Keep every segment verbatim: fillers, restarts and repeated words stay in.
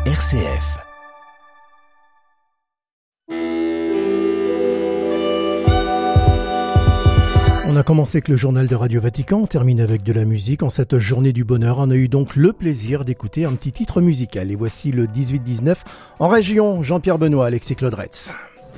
R C F. On a commencé avec le journal de Radio Vatican, on termine avec de la musique. En cette journée du bonheur, on a eu donc le plaisir d'écouter un petit titre musical. Et voici le dix-huit dix-neuf en région. Jean-Pierre Benoît, Alexis Claudretz.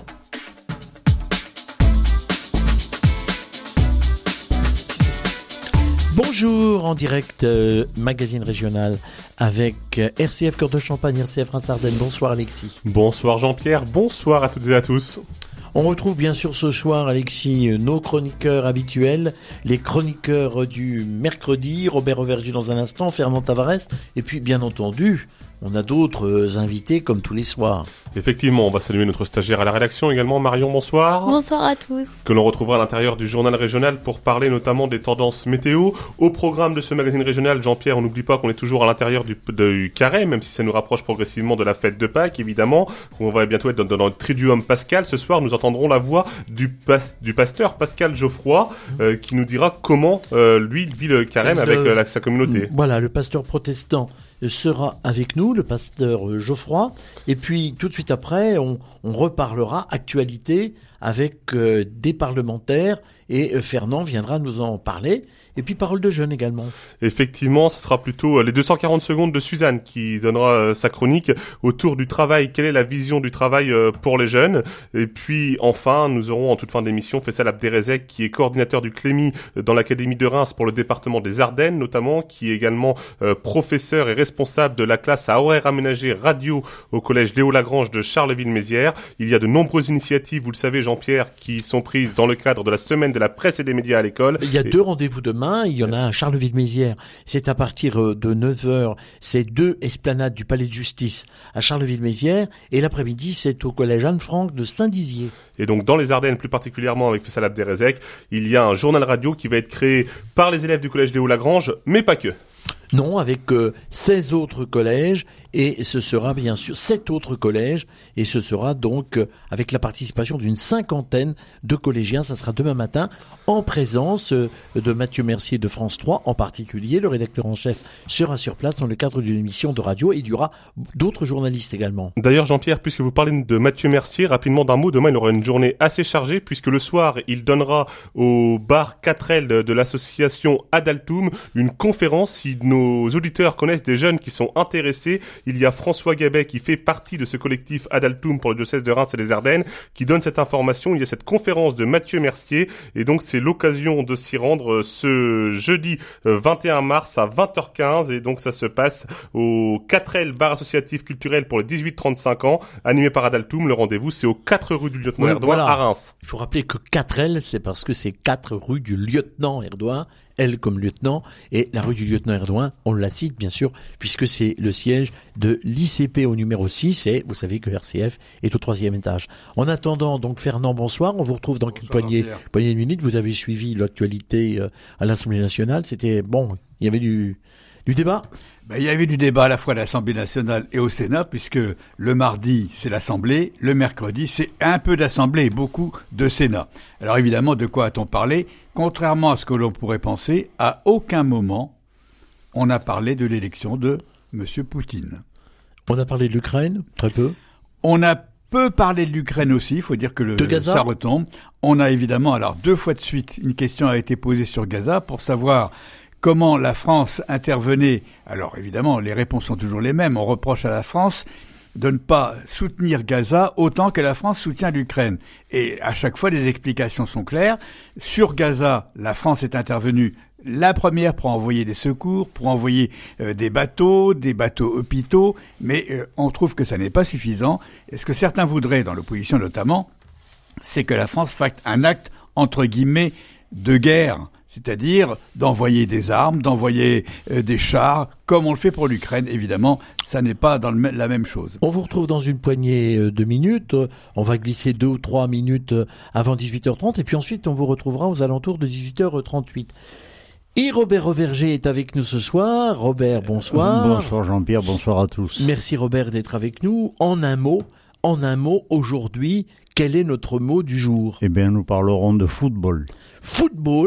Bonjour, en direct, euh, magazine régional avec euh, R C F Cœur de Champagne, R C F Reims-Ardennes. Bonsoir Alexis. Bonsoir Jean-Pierre, bonsoir à toutes et à tous. On retrouve bien sûr ce soir, Alexis, nos chroniqueurs habituels, les chroniqueurs du mercredi, Robert Auverger dans un instant, Fernand Tavares, et puis bien entendu, on a d'autres invités comme tous les soirs. Effectivement, on va saluer notre stagiaire à la rédaction également, Marion, bonsoir. Bonsoir à tous. Que l'on retrouvera à l'intérieur du journal régional pour parler notamment des tendances météo. Au programme de ce magazine régional, Jean-Pierre, on n'oublie pas qu'on est toujours à l'intérieur du, du carré, même si ça nous rapproche progressivement de la fête de Pâques, évidemment. On va bientôt être dans, dans le Triduum Pascal. Ce soir, nous entendrons la voix du, pas, du pasteur Pascal Geoffroy, euh, qui nous dira comment euh, lui il vit le carême avec euh, la, sa communauté. Voilà, le pasteur protestant sera avec nous, le pasteur Geoffroy, et puis tout de suite après, on, on reparlera actualité avec euh, des parlementaires, et euh, Fernand viendra nous en parler, et puis parole de jeunes également. Effectivement, ce sera plutôt euh, les deux cent quarante secondes de Suzanne qui donnera euh, sa chronique autour du travail. Quelle est la vision du travail euh, pour les jeunes? Et puis enfin, nous aurons en toute fin d'émission Faisal Abderrezek, qui est coordinateur du Clémy dans l'Académie de Reims pour le département des Ardennes notamment, qui est également euh, professeur et responsable de la classe à horaire aménagé radio au collège Léo Lagrange de Charleville-Mézières. Il y a de nombreuses initiatives, vous le savez Jean-Pierre, qui sont prises dans le cadre de la semaine de la presse et des médias à l'école. Il y a et... deux rendez-vous demain, il y en a un à Charleville-Mézières, c'est à partir de neuf heures, c'est deux esplanades du Palais de Justice à Charleville-Mézières, et l'après-midi c'est au collège Anne-Franck de Saint-Dizier. Et donc dans les Ardennes, plus particulièrement avec Faisal Abderrezek, il y a un journal radio qui va être créé par les élèves du collège Léo Lagrange, mais pas que. Non, avec euh, seize autres collèges, et ce sera bien sûr sept autres collèges, et ce sera donc euh, avec la participation d'une cinquantaine de collégiens. Ça sera demain matin en présence euh, de Mathieu Mercier de France trois en particulier. Le rédacteur en chef sera sur place dans le cadre d'une émission de radio, et il y aura d'autres journalistes également. D'ailleurs Jean-Pierre, puisque vous parlez de Mathieu Mercier, rapidement d'un mot, demain il aura une journée assez chargée, puisque le soir il donnera au bar quatre L de, de l'association Adaltoum une conférence. Si nos Nos auditeurs connaissent des jeunes qui sont intéressés, il y a François Gabet qui fait partie de ce collectif Adaltoum pour le diocèse de Reims et des Ardennes qui donne cette information. Il y a cette conférence de Mathieu Mercier et donc c'est l'occasion de s'y rendre ce jeudi vingt et un mars à vingt heures quinze, et donc ça se passe au quatre L bar associatif culturel pour les dix-huit trente-cinq ans animé par Adaltoum. Le rendez-vous c'est aux quatre rue du lieutenant oui, Erdogan voilà. à Reims. Il faut rappeler que quatre L c'est parce que c'est quatre rue du lieutenant Erdogan, L comme lieutenant, et la rue du lieutenant Erdogan, on la cite bien sûr, puisque c'est le siège de l'I C P au numéro six, et vous savez que R C F est au troisième étage. En attendant, donc Fernand, bonsoir, on vous retrouve dans une poignée, poignée de minutes. Vous avez suivi l'actualité euh, à l'Assemblée nationale, c'était bon, il y avait du, du débat. Ben, il y avait du débat à la fois à l'Assemblée nationale et au Sénat, puisque le mardi, c'est l'Assemblée, le mercredi, c'est un peu d'Assemblée et beaucoup de Sénat. Alors évidemment, de quoi a-t-on parlé ? Contrairement à ce que l'on pourrait penser, à aucun moment, on a parlé de l'élection de M. Poutine. On a parlé de l'Ukraine, très peu. On a peu parlé de l'Ukraine aussi, il faut dire que le, de Gaza. Ça retombe. On a évidemment, alors deux fois de suite, une question a été posée sur Gaza pour savoir comment la France intervenait. Alors évidemment, les réponses sont toujours les mêmes. On reproche à la France de ne pas soutenir Gaza autant que la France soutient l'Ukraine. Et à chaque fois, les explications sont claires. Sur Gaza, la France est intervenue la première pour envoyer des secours, pour envoyer euh, des bateaux, des bateaux hôpitaux, mais euh, on trouve que ça n'est pas suffisant. Et ce que certains voudraient, dans l'opposition notamment, c'est que la France fasse un acte, entre guillemets, de guerre, c'est-à-dire d'envoyer des armes, d'envoyer euh, des chars, comme on le fait pour l'Ukraine. Évidemment, ça n'est pas dans le, la même chose. On vous retrouve dans une poignée de minutes. On va glisser deux ou trois minutes avant dix-huit heures trente, et puis ensuite on vous retrouvera aux alentours de dix-huit heures trente-huit. Et Robert Auverger est avec nous ce soir. Robert, bonsoir. Bonsoir Jean-Pierre, bonsoir à tous. Merci Robert d'être avec nous. En un mot, en un mot, aujourd'hui, quel est notre mot du jour ? Eh bien, nous parlerons de football. Football,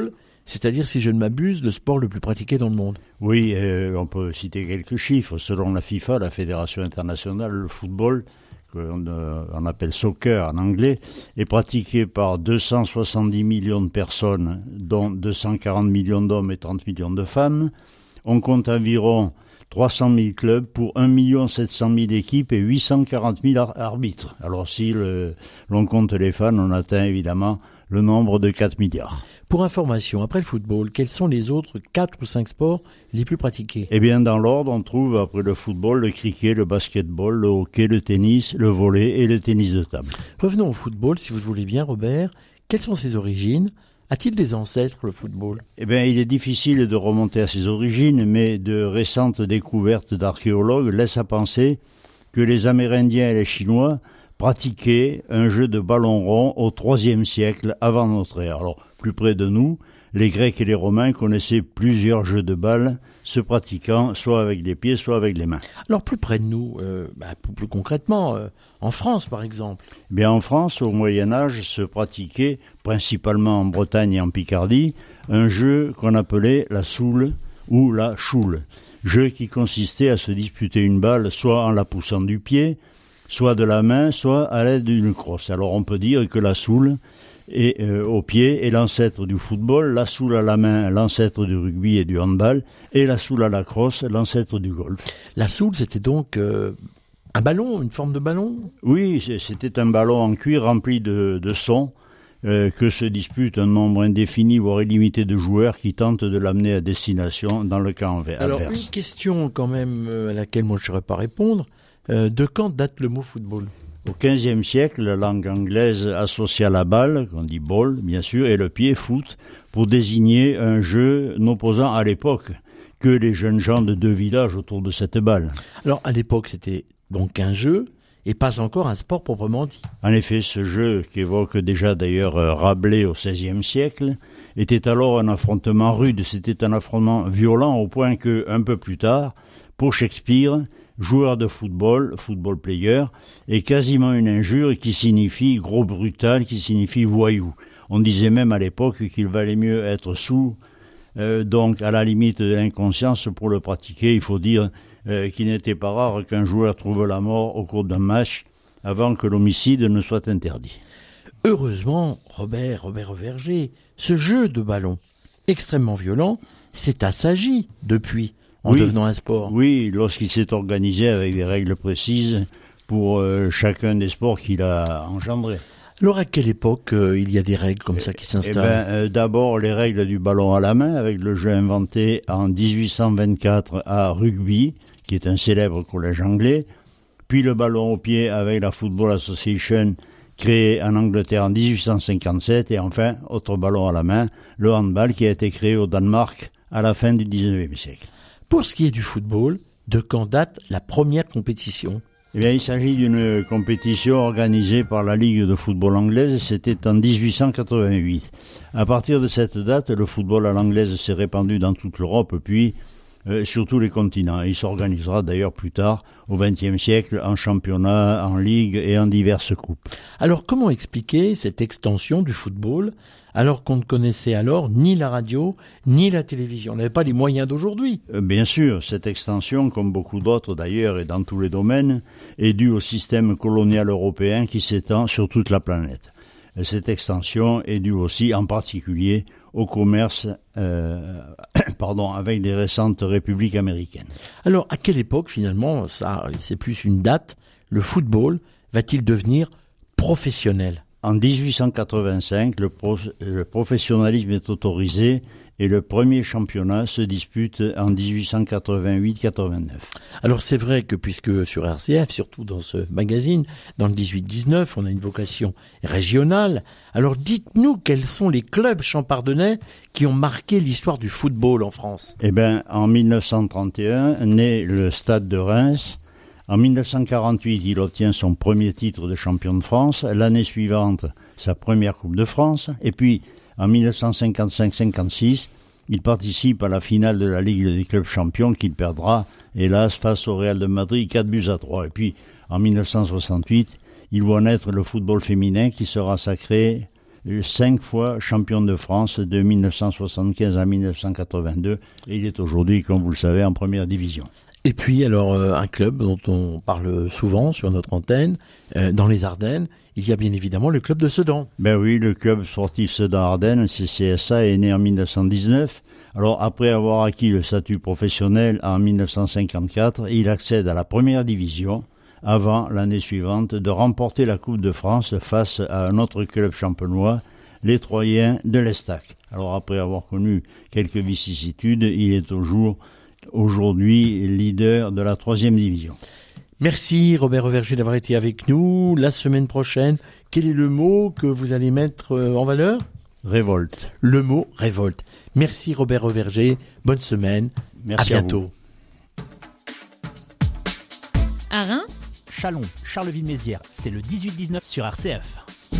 c'est-à-dire, si je ne m'abuse, le sport le plus pratiqué dans le monde. Oui, euh, on peut citer quelques chiffres. Selon la FIFA, la Fédération internationale, le football, qu'on euh, on appelle soccer en anglais, est pratiqué par deux cent soixante-dix millions de personnes, dont deux cent quarante millions d'hommes et trente millions de femmes. On compte environ trois cent mille clubs pour un million sept cent mille équipes et huit cent quarante mille ar- arbitres. Alors si le, l'on compte les fans, on atteint évidemment le nombre de quatre milliards. Pour information, après le football, quels sont les autres quatre ou cinq sports les plus pratiqués? Eh bien, dans l'ordre, on trouve après le football, le cricket, le basketball, le hockey, le tennis, le volley et le tennis de table. Revenons au football, si vous le voulez bien, Robert. Quelles sont ses origines? A-t-il des ancêtres, le football? Eh bien, il est difficile de remonter à ses origines, mais de récentes découvertes d'archéologues laissent à penser que les Amérindiens et les Chinois pratiquaient un jeu de ballon rond au troisième siècle avant notre ère. Alors, plus près de nous, les Grecs et les Romains connaissaient plusieurs jeux de balles se pratiquant soit avec les pieds, soit avec les mains. Alors, plus près de nous, euh, bah, plus, plus concrètement, euh, en France, par exemple. Eh bien, en France, au Moyen-Âge, se pratiquait, principalement en Bretagne et en Picardie, un jeu qu'on appelait la soule ou la choule. Jeu qui consistait à se disputer une balle soit en la poussant du pied, soit de la main, soit à l'aide d'une crosse. Alors on peut dire que la soule est euh, au pied est l'ancêtre du football, la soule à la main, l'ancêtre du rugby et du handball, et la soule à la crosse, l'ancêtre du golf. La soule, c'était donc euh, un ballon, une forme de ballon? Oui, c'était un ballon en cuir rempli de, de sons euh, que se disputent un nombre indéfini, voire illimité de joueurs qui tentent de l'amener à destination dans le camp adverse. Alors, une question quand même à laquelle moi je ne saurais pas répondre. Euh, de quand date le mot football? Au quinzième siècle, la langue anglaise associa la balle, qu'on dit ball, bien sûr, et le pied, foot, pour désigner un jeu n'opposant à l'époque que les jeunes gens de deux villages autour de cette balle. Alors, à l'époque, c'était donc un jeu et pas encore un sport proprement dit. En effet, ce jeu, qu'évoque déjà d'ailleurs Rabelais au seizième siècle, était alors un affrontement rude. C'était un affrontement violent au point que, un peu plus tard, pour Shakespeare, joueur de football, football player, est quasiment une injure qui signifie gros brutal, qui signifie voyou. On disait même à l'époque qu'il valait mieux être sous, euh, donc à la limite de l'inconscience pour le pratiquer. Il faut dire euh, qu'il n'était pas rare qu'un joueur trouve la mort au cours d'un match avant que l'homicide ne soit interdit. Heureusement, Robert, Robert Verger, ce jeu de ballon extrêmement violent s'est assagi depuis. En oui, devenant un sport. Oui, lorsqu'il s'est organisé avec des règles précises pour euh, chacun des sports qu'il a engendrés. Alors à quelle époque euh, il y a des règles comme ça qui s'installent? Eh ben, euh, d'abord les règles du ballon à la main, avec le jeu inventé en dix-huit cent vingt-quatre à Rugby, qui est un célèbre collège anglais. Puis le ballon au pied avec la Football Association, créée en Angleterre en dix-huit cent cinquante-sept. Et enfin, autre ballon à la main, le handball, qui a été créé au Danemark à la fin du dix-neuvième siècle. Pour ce qui est du football, de quand date la première compétition? Eh bien, il s'agit d'une compétition organisée par la Ligue de football anglaise, c'était en dix-huit cent quatre-vingt-huit. À partir de cette date, le football à l'anglaise s'est répandu dans toute l'Europe, puis euh, sur tous les continents. Il s'organisera d'ailleurs plus tard, au vingtième siècle, en championnat, en ligue et en diverses coupes. Alors, comment expliquer cette extension du football alors qu'on ne connaissait alors ni la radio, ni la télévision? On n'avait pas les moyens d'aujourd'hui. Bien sûr, cette extension, comme beaucoup d'autres d'ailleurs et dans tous les domaines, est due au système colonial européen qui s'étend sur toute la planète. Et cette extension est due aussi en particulier au commerce euh, pardon, avec les récentes républiques américaines. Alors, à quelle époque finalement, ça, c'est plus une date, le football va-t-il devenir professionnel? En dix-huit cent quatre-vingt-cinq, le, pro- le professionnalisme est autorisé et le premier championnat se dispute en dix-huit cent quatre-vingt-huit quatre-vingt-neuf. Alors c'est vrai que puisque sur R C F, surtout dans ce magazine, dans le dix-huit dix-neuf, on a une vocation régionale, alors dites-nous quels sont les clubs champardonnais qui ont marqué l'histoire du football en France. Eh bien, en mille neuf cent trente et un, naît le Stade de Reims. En mille neuf cent quarante-huit, il obtient son premier titre de champion de France. L'année suivante, sa première Coupe de France. Et puis, en mille neuf cent cinquante-cinq cinquante-six, il participe à la finale de la Ligue des clubs champions qu'il perdra, hélas, face au Real de Madrid, quatre buts à trois. Et puis, en mille neuf cent soixante-huit, il voit naître le football féminin qui sera sacré cinq fois champion de France de mille neuf cent soixante-quinze à mille neuf cent quatre-vingt-deux. Et il est aujourd'hui, comme vous le savez, en première division. Et puis, alors, euh, un club dont on parle souvent sur notre antenne, euh, dans les Ardennes, il y a bien évidemment le club de Sedan. Ben oui, le club sportif Sedan-Ardennes, C C S A, est né en mille neuf cent dix-neuf. Alors, après avoir acquis le statut professionnel en mille neuf cent cinquante-quatre, il accède à la première division avant, l'année suivante, de remporter la Coupe de France face à un autre club champenois, les Troyens de l'Estac. Alors, après avoir connu quelques vicissitudes, il est au jour aujourd'hui leader de la troisième division. Merci Robert Reverger d'avoir été avec nous. La semaine prochaine, quel est le mot que vous allez mettre en valeur ? Révolte. Le mot révolte. Merci Robert Reverger. Bonne semaine. Merci à bientôt. À, à Reims, Châlons, Charleville-Mézières, c'est le dix-huit dix-neuf sur R C F.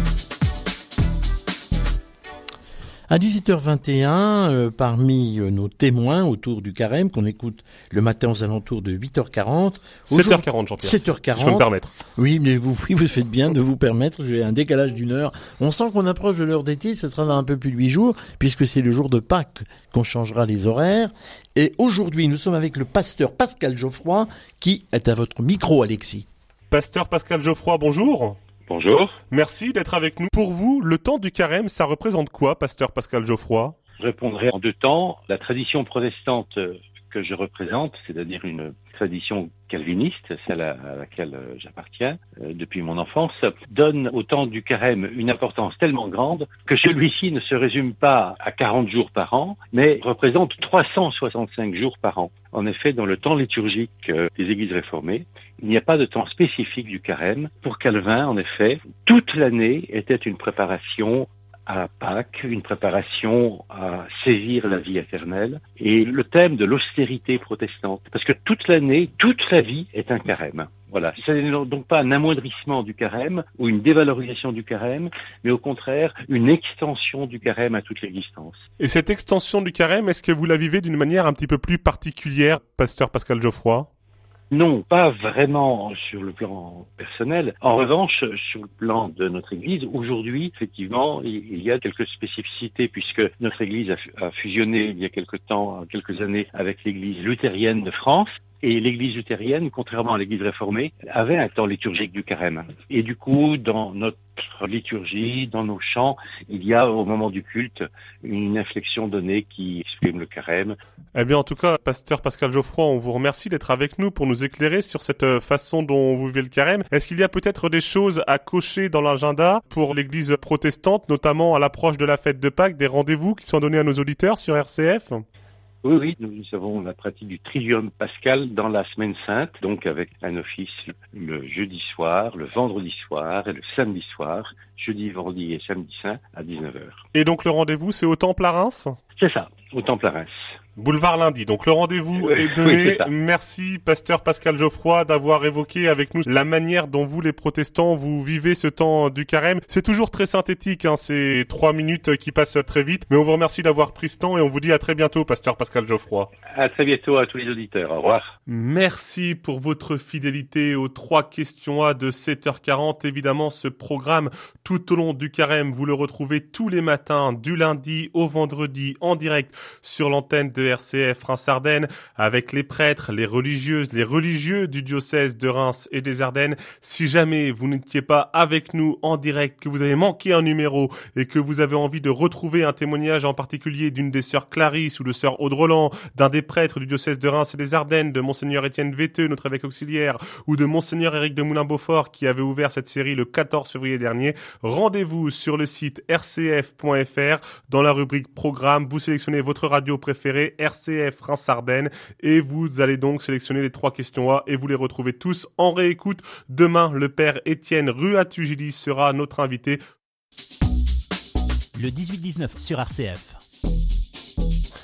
À dix-huit heures vingt et un, euh, parmi euh, nos témoins autour du carême, qu'on écoute le matin aux alentours de huit heures quarante. sept heures quarante, Jean-Pierre. sept heures quarante. Je peux me permettre. Oui, mais vous, oui, vous faites bien de vous permettre. J'ai un décalage d'une heure. On sent qu'on approche de l'heure d'été. Ce sera dans un peu plus de huit jours, puisque c'est le jour de Pâques qu'on changera les horaires. Et aujourd'hui, nous sommes avec le pasteur Pascal Geoffroy, qui est à votre micro, Alexis. Pasteur Pascal Geoffroy, bonjour. Bonjour. Merci d'être avec nous. Pour vous, le temps du carême, ça représente quoi, pasteur Pascal Geoffroy ? Je répondrai en deux temps. La tradition protestante que je représente, c'est-à-dire une tradition calviniste, celle à laquelle j'appartiens euh, depuis mon enfance, donne au temps du carême une importance tellement grande que celui-ci ne se résume pas à quarante jours par an, mais représente trois cent soixante-cinq jours par an. En effet, dans le temps liturgique euh, des églises réformées, il n'y a pas de temps spécifique du carême. Pour Calvin, en effet, toute l'année était une préparation à Pâques, une préparation à saisir la vie éternelle, et le thème de l'austérité protestante. Parce que toute l'année, toute la vie est un carême. Voilà. Ce n'est donc pas un amoindrissement du carême ou une dévalorisation du carême, mais au contraire, une extension du carême à toute l'existence. Et cette extension du carême, est-ce que vous la vivez d'une manière un petit peu plus particulière, pasteur Pascal Geoffroy ? Non, pas vraiment sur le plan personnel. En revanche, sur le plan de notre Église, aujourd'hui, effectivement, il y a quelques spécificités puisque notre Église a fusionné il y a quelques temps, quelques années, avec l'Église luthérienne de France. Et l'Église luthérienne, contrairement à l'Église réformée, avait un temps liturgique du carême. Et du coup, dans notre liturgie, dans nos chants, il y a au moment du culte une inflexion donnée qui exprime le carême. Eh bien, en tout cas, pasteur Pascal Geoffroy, on vous remercie d'être avec nous pour nous éclairer sur cette façon dont vous vivez le carême. Est-ce qu'il y a peut-être des choses à cocher dans l'agenda pour l'Église protestante, notamment à l'approche de la fête de Pâques, des rendez-vous qui sont donnés à nos auditeurs sur R C F ? Oui, oui, nous avons la pratique du Triduum Pascal dans la semaine sainte, donc avec un office le jeudi soir, le vendredi soir et le samedi soir, jeudi, vendredi et samedi saint à dix-neuf heures. Et donc le rendez-vous, c'est au Temple à Reims ? C'est ça, au Temple à Reims. Boulevard Lundi. Donc le rendez-vous est donné. Oui, merci pasteur Pascal Geoffroy d'avoir évoqué avec nous la manière dont vous les protestants vous vivez ce temps du carême. C'est toujours très synthétique, hein, ces trois minutes qui passent très vite. Mais on vous remercie d'avoir pris ce temps et on vous dit à très bientôt, pasteur Pascal Geoffroy. À très bientôt à tous les auditeurs. Au revoir. Merci pour votre fidélité aux trois questions A de sept heures quarante. Évidemment, ce programme tout au long du carême, vous le retrouvez tous les matins du lundi au vendredi en direct sur l'antenne de R C F Reims-Ardennes avec les prêtres, les religieuses, les religieux du diocèse de Reims et des Ardennes. Si jamais vous n'étiez pas avec nous en direct, que vous avez manqué un numéro et que vous avez envie de retrouver un témoignage en particulier d'une des sœurs Clarisse ou de sœur Aude Roland, d'un des prêtres du diocèse de Reims et des Ardennes, de monseigneur Étienne Véteux, notre évêque auxiliaire, ou de monseigneur Éric de Moulin-Beaufort qui avait ouvert cette série le quatorze février dernier, rendez-vous sur le site r c f point f r dans la rubrique programme. Vous sélectionnez votre radio préférée, R C F Reims-Ardennes, et vous allez donc sélectionner les trois questions A et vous les retrouvez tous en réécoute. Demain, le père Étienne Ruatu-Gilly sera notre invité. Le dix-huit dix-neuf sur R C F.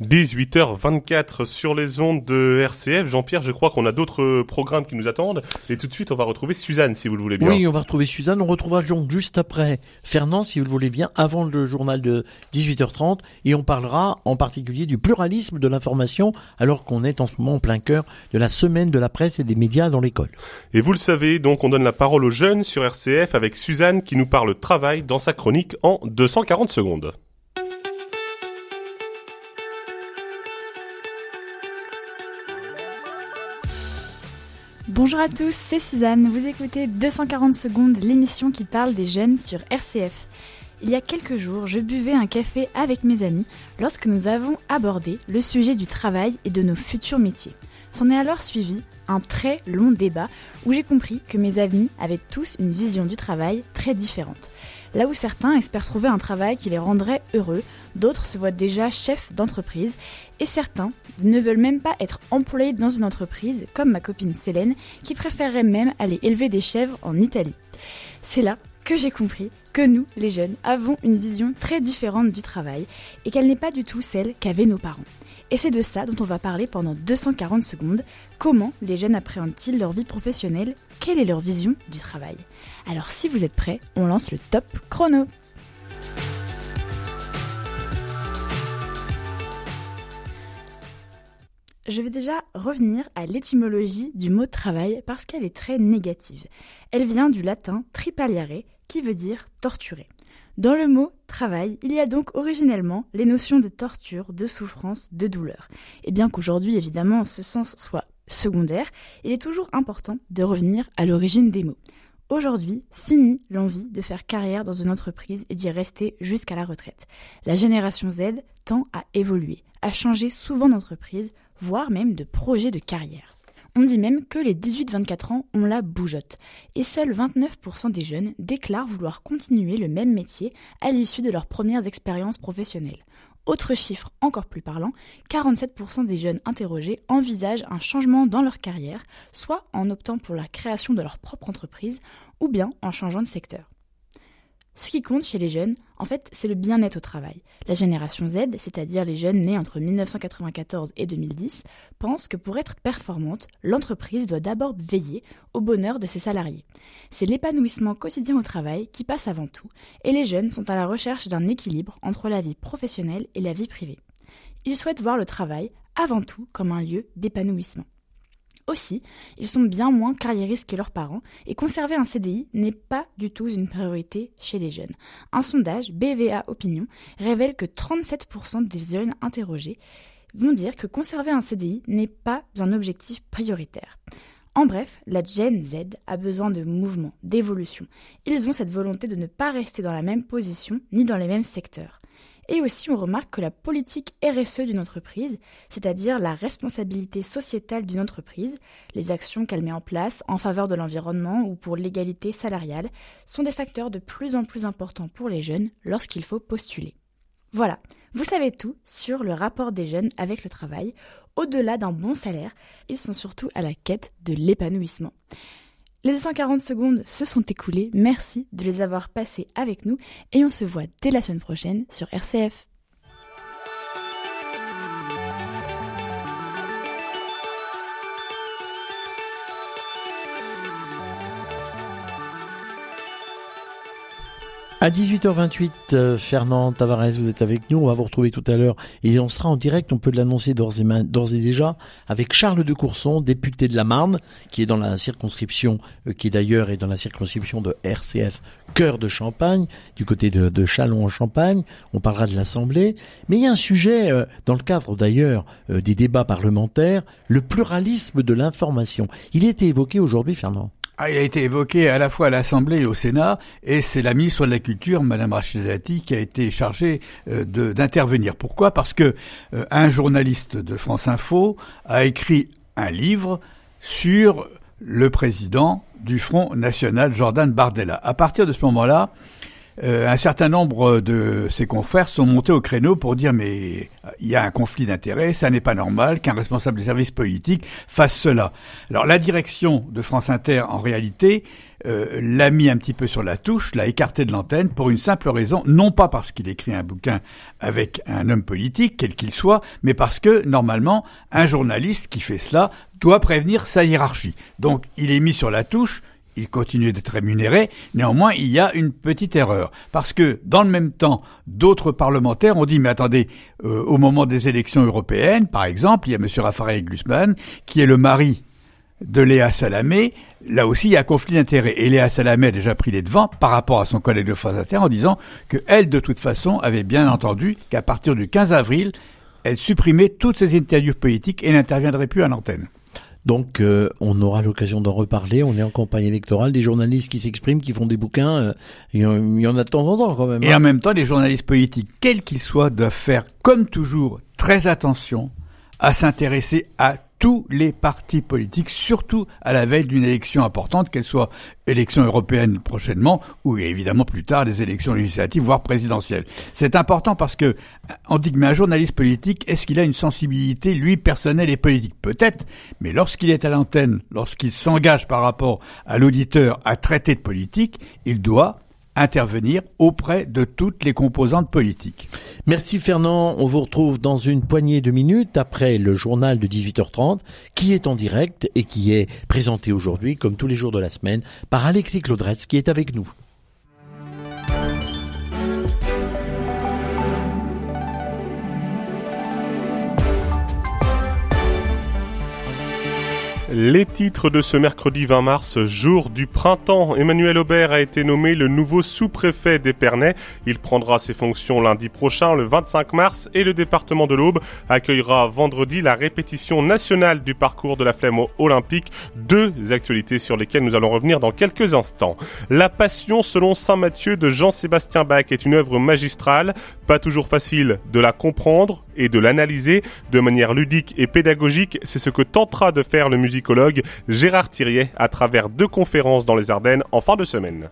dix-huit heures vingt-quatre sur les ondes de R C F. Jean-Pierre, je crois qu'on a d'autres programmes qui nous attendent. Et tout de suite, on va retrouver Suzanne, si vous le voulez bien. Oui, on va retrouver Suzanne. On retrouvera donc juste après Fernand, si vous le voulez bien, avant le journal de dix-huit heures trente. Et on parlera en particulier du pluralisme de l'information, alors qu'on est en ce moment en plein cœur de la semaine de la presse et des médias dans l'école. Et vous le savez, donc on donne la parole aux jeunes sur R C F avec Suzanne qui nous parle travail dans sa chronique en deux cent quarante secondes. Bonjour à tous, c'est Suzanne. Vous écoutez deux cent quarante secondes, l'émission qui parle des jeunes sur R C F. Il y a quelques jours, je buvais un café avec mes amis lorsque nous avons abordé le sujet du travail et de nos futurs métiers. S'en est alors suivi un très long débat où j'ai compris que mes amis avaient tous une vision du travail très différente. Là où certains espèrent trouver un travail qui les rendrait heureux, d'autres se voient déjà chefs d'entreprise et certains ne veulent même pas être employés dans une entreprise, comme ma copine Célène qui préférerait même aller élever des chèvres en Italie. C'est là que j'ai compris que nous, les jeunes, avons une vision très différente du travail et qu'elle n'est pas du tout celle qu'avaient nos parents. Et c'est de ça dont on va parler pendant deux cent quarante secondes. Comment les jeunes appréhendent-ils leur vie professionnelle ? Quelle est leur vision du travail ? Alors si vous êtes prêts, on lance le top chrono. Je vais déjà revenir à l'étymologie du mot travail parce qu'elle est très négative. Elle vient du latin tripaliare qui veut dire torturer. Dans le mot « travail », il y a donc originellement les notions de torture, de souffrance, de douleur. Et bien qu'aujourd'hui, évidemment, ce sens soit secondaire, il est toujours important de revenir à l'origine des mots. Aujourd'hui, fini l'envie de faire carrière dans une entreprise et d'y rester jusqu'à la retraite. La génération Z tend à évoluer, à changer souvent d'entreprise, voire même de projet de carrière. On dit même que les dix-huit vingt-quatre ans ont la bougeotte. Et seuls vingt-neuf pour cent des jeunes déclarent vouloir continuer le même métier à l'issue de leurs premières expériences professionnelles. Autre chiffre encore plus parlant, quarante-sept pour cent des jeunes interrogés envisagent un changement dans leur carrière, soit en optant pour la création de leur propre entreprise, ou bien en changeant de secteur. Ce qui compte chez les jeunes, en fait, c'est le bien-être au travail. La génération Z, c'est-à-dire les jeunes nés entre dix-neuf cent quatre-vingt-quatorze et deux mille dix, pense que pour être performante, l'entreprise doit d'abord veiller au bonheur de ses salariés. C'est l'épanouissement quotidien au travail qui passe avant tout, et les jeunes sont à la recherche d'un équilibre entre la vie professionnelle et la vie privée. Ils souhaitent voir le travail, avant tout, comme un lieu d'épanouissement. Aussi, ils sont bien moins carriéristes que leurs parents et conserver un C D I n'est pas du tout une priorité chez les jeunes. Un sondage B V A Opinion révèle que trente-sept pour cent des jeunes interrogés vont dire que conserver un C D I n'est pas un objectif prioritaire. En bref, la Gen Z a besoin de mouvement, d'évolution. Ils ont cette volonté de ne pas rester dans la même position ni dans les mêmes secteurs. Et aussi, on remarque que la politique R S E d'une entreprise, c'est-à-dire la responsabilité sociétale d'une entreprise, les actions qu'elle met en place en faveur de l'environnement ou pour l'égalité salariale, sont des facteurs de plus en plus importants pour les jeunes lorsqu'il faut postuler. Voilà, vous savez tout sur le rapport des jeunes avec le travail. Au-delà d'un bon salaire, ils sont surtout à la quête de l'épanouissement. Les deux cent quarante secondes se sont écoulées, merci de les avoir passées avec nous et on se voit dès la semaine prochaine sur R C F. À dix-huit heures vingt-huit, euh, Fernand Tavares, vous êtes avec nous. On va vous retrouver tout à l'heure et on sera en direct, on peut l'annoncer d'ores et, ma- d'ores et déjà, avec Charles de Courson, député de la Marne, qui est dans la circonscription, euh, qui d'ailleurs est dans la circonscription de R C F, cœur de Champagne, du côté de, de Châlons en Champagne. On parlera de l'Assemblée. Mais il y a un sujet, euh, dans le cadre d'ailleurs euh, des débats parlementaires, le pluralisme de l'information. Il a été évoqué aujourd'hui, Fernand. Ah, il a été évoqué à la fois à l'Assemblée et au Sénat, et c'est la ministre de la Culture, Madame Rachida Dati, qui a été chargée euh, de, d'intervenir. Pourquoi ? Parce que euh, un journaliste de France Info a écrit un livre sur le président du Front National, Jordan Bardella. À partir de ce moment-là, euh, un certain nombre de ses confrères sont montés au créneau pour dire mais il y a un conflit d'intérêts, ça n'est pas normal qu'un responsable des services politiques fasse cela. Alors la direction de France Inter, en réalité, euh, l'a mis un petit peu sur la touche, l'a écarté de l'antenne pour une simple raison, non pas parce qu'il écrit un bouquin avec un homme politique, quel qu'il soit, mais parce que, normalement, un journaliste qui fait cela doit prévenir sa hiérarchie. Donc, il est mis sur la touche, il continue d'être rémunéré, néanmoins, il y a une petite erreur. Parce que, dans le même temps, d'autres parlementaires ont dit, mais attendez, euh, au moment des élections européennes, par exemple, il y a M. Raphaël Glucksmann, qui est le mari de Léa Salamé. Là aussi, il y a un conflit d'intérêts. Et Léa Salamé a déjà pris les devants par rapport à son collègue de France Inter en disant qu'elle, de toute façon, avait bien entendu qu'à partir du quinze avril, elle supprimait toutes ses interviews politiques et n'interviendrait plus à l'antenne. Donc, euh, on aura l'occasion d'en reparler. On est en campagne électorale. Des journalistes qui s'expriment, qui font des bouquins, euh, il y en a de temps en temps quand même. Hein. Et en même temps, les journalistes politiques, quels qu'ils soient, doivent faire, comme toujours, très attention à s'intéresser à tous les partis politiques, surtout à la veille d'une élection importante, qu'elle soit élection européenne prochainement ou évidemment plus tard des élections législatives, voire présidentielles. C'est important parce que on dit que mais un journaliste politique, est-ce qu'il a une sensibilité, lui, personnelle et politique? Peut-être, mais lorsqu'il est à l'antenne, lorsqu'il s'engage par rapport à l'auditeur à traiter de politique, il doit intervenir auprès de toutes les composantes politiques. Merci Fernand, on vous retrouve dans une poignée de minutes après le journal de dix-huit heures trente qui est en direct et qui est présenté aujourd'hui, comme tous les jours de la semaine, par Alexis Claudretz qui est avec nous. Les titres de ce mercredi vingt mars, jour du printemps. Emmanuel Aubert a été nommé le nouveau sous-préfet d'Épernay. Il prendra ses fonctions lundi prochain, le vingt-cinq mars, et le département de l'Aube accueillera vendredi la répétition nationale du parcours de la Flemme olympique. Deux actualités sur lesquelles nous allons revenir dans quelques instants. La Passion selon saint Matthieu de Jean-Sébastien Bach est une œuvre magistrale, pas toujours facile de la comprendre et de l'analyser de manière ludique et pédagogique. C'est ce que tentera de faire le musicologue Gérard Thiriet à travers deux conférences dans les Ardennes en fin de semaine.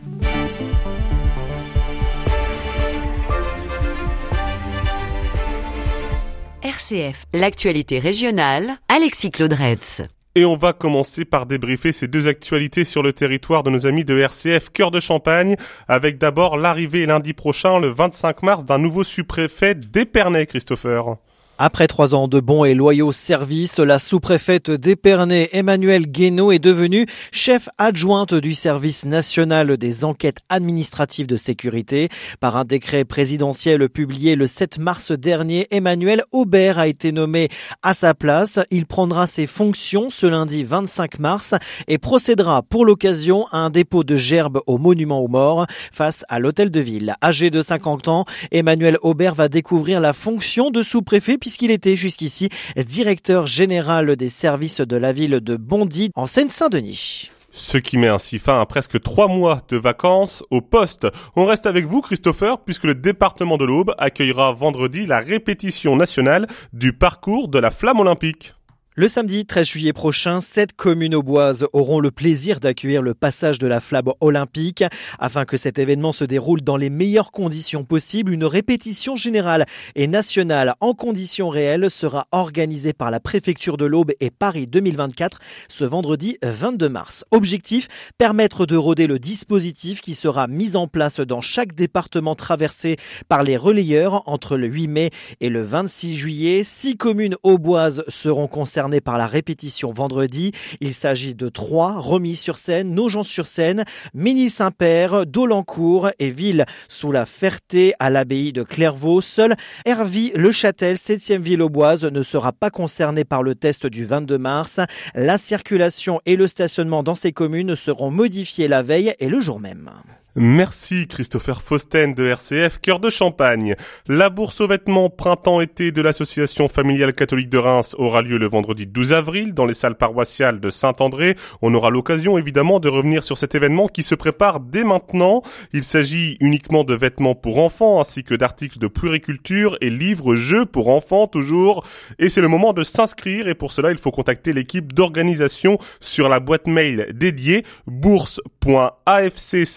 R C F, l'actualité régionale, Alexis Claudretz. Et on va commencer par débriefer ces deux actualités sur le territoire de nos amis de R C F Cœur de Champagne, avec d'abord l'arrivée lundi prochain, le vingt-cinq mars, d'un nouveau sous-préfet d'Épernay, Christopher. Après trois ans de bons et loyaux services, la sous-préfète d'Épernay, Emmanuelle Guénaud, est devenue chef adjointe du service national des enquêtes administratives de sécurité. Par un décret présidentiel publié le sept mars dernier, Emmanuel Aubert a été nommé à sa place. Il prendra ses fonctions ce lundi vingt-cinq mars et procédera pour l'occasion à un dépôt de gerbes au monument aux morts face à l'hôtel de ville. Âgé de cinquante ans, Emmanuel Aubert va découvrir la fonction de sous-préfet puisqu'il était jusqu'ici directeur général des services de la ville de Bondy en Seine-Saint-Denis. Ce qui met ainsi fin à presque trois mois de vacances au poste. On reste avec vous, Christopher, puisque le département de l'Aube accueillera vendredi la répétition nationale du parcours de la Flamme olympique. Le samedi treize juillet prochain, sept communes auboises auront le plaisir d'accueillir le passage de la Flamme olympique. Afin que cet événement se déroule dans les meilleures conditions possibles, une répétition générale et nationale en conditions réelles sera organisée par la préfecture de l'Aube et Paris deux mille vingt-quatre ce vendredi vingt-deux mars. Objectif, permettre de roder le dispositif qui sera mis en place dans chaque département traversé par les relayeurs entre le huit mai et le vingt-six juillet. Six communes auboises seront concernées par la répétition vendredi. Il s'agit de Troyes, Romilly-sur-Seine, Nogent-sur-Seine, Ménil-Saint-Père, Dolencourt et Ville sous la Ferté à l'abbaye de Clairvaux. Seul Hervy-le-Châtel, septième ville auboise, ne sera pas concerné par le test du vingt-deux mars. La circulation et le stationnement dans ces communes seront modifiés la veille et le jour même. Merci Christopher Fausten de R C F Cœur de Champagne. La bourse aux vêtements printemps-été de l'association familiale catholique de Reims aura lieu le vendredi douze avril dans les salles paroissiales de Saint-André. On aura l'occasion évidemment de revenir sur cet événement qui se prépare dès maintenant. Il s'agit uniquement de vêtements pour enfants ainsi que d'articles de puériculture et livres-jeux pour enfants toujours. Et c'est le moment de s'inscrire et pour cela il faut contacter l'équipe d'organisation sur la boîte mail dédiée bourse point a f c cinquante et un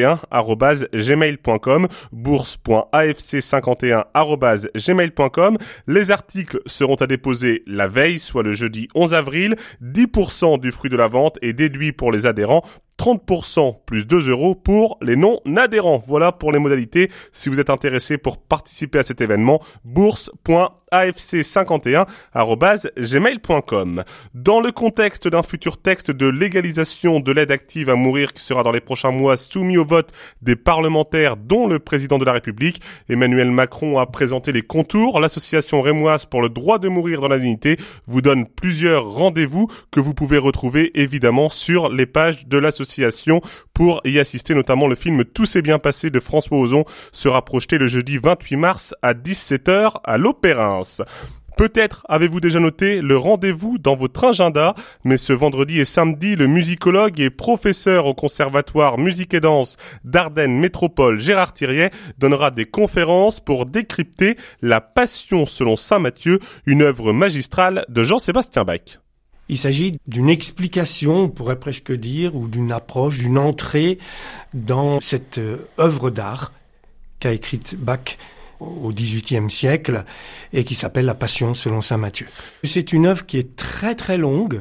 et un arobase gmail point com, bourse point a f c cinquante et un arobase gmail point com. Les articles seront à déposer la veille, soit le jeudi onze avril. dix pour cent du fruit de la vente est déduit pour les adhérents. trente pour cent plus deux euros pour les non-adhérents. Voilà pour les modalités. Si vous êtes intéressé pour participer à cet événement, bourse point a f c cinquante et un arobase gmail point com. Dans le contexte d'un futur texte de légalisation de l'aide active à mourir qui sera dans les prochains mois soumis au vote des parlementaires, dont le président de la République, Emmanuel Macron a présenté les contours. L'association rémoise pour le droit de mourir dans la dignité vous donne plusieurs rendez-vous que vous pouvez retrouver évidemment sur les pages de l'association. Pour y assister, notamment le film Tout s'est bien passé de François Ozon sera projeté le jeudi vingt-huit mars à dix-sept heures à l'Opérance. Peut-être avez-vous déjà noté le rendez-vous dans votre agenda, mais ce vendredi et samedi, le musicologue et professeur au Conservatoire Musique et Danse d'Ardennes Métropole, Gérard Thiriet, donnera des conférences pour décrypter La Passion selon saint Matthieu, une œuvre magistrale de Jean-Sébastien Bach. Il s'agit d'une explication, on pourrait presque dire, ou d'une approche, d'une entrée dans cette œuvre d'art qu'a écrite Bach au dix-huitième siècle et qui s'appelle La Passion selon saint Matthieu. C'est une œuvre qui est très très longue.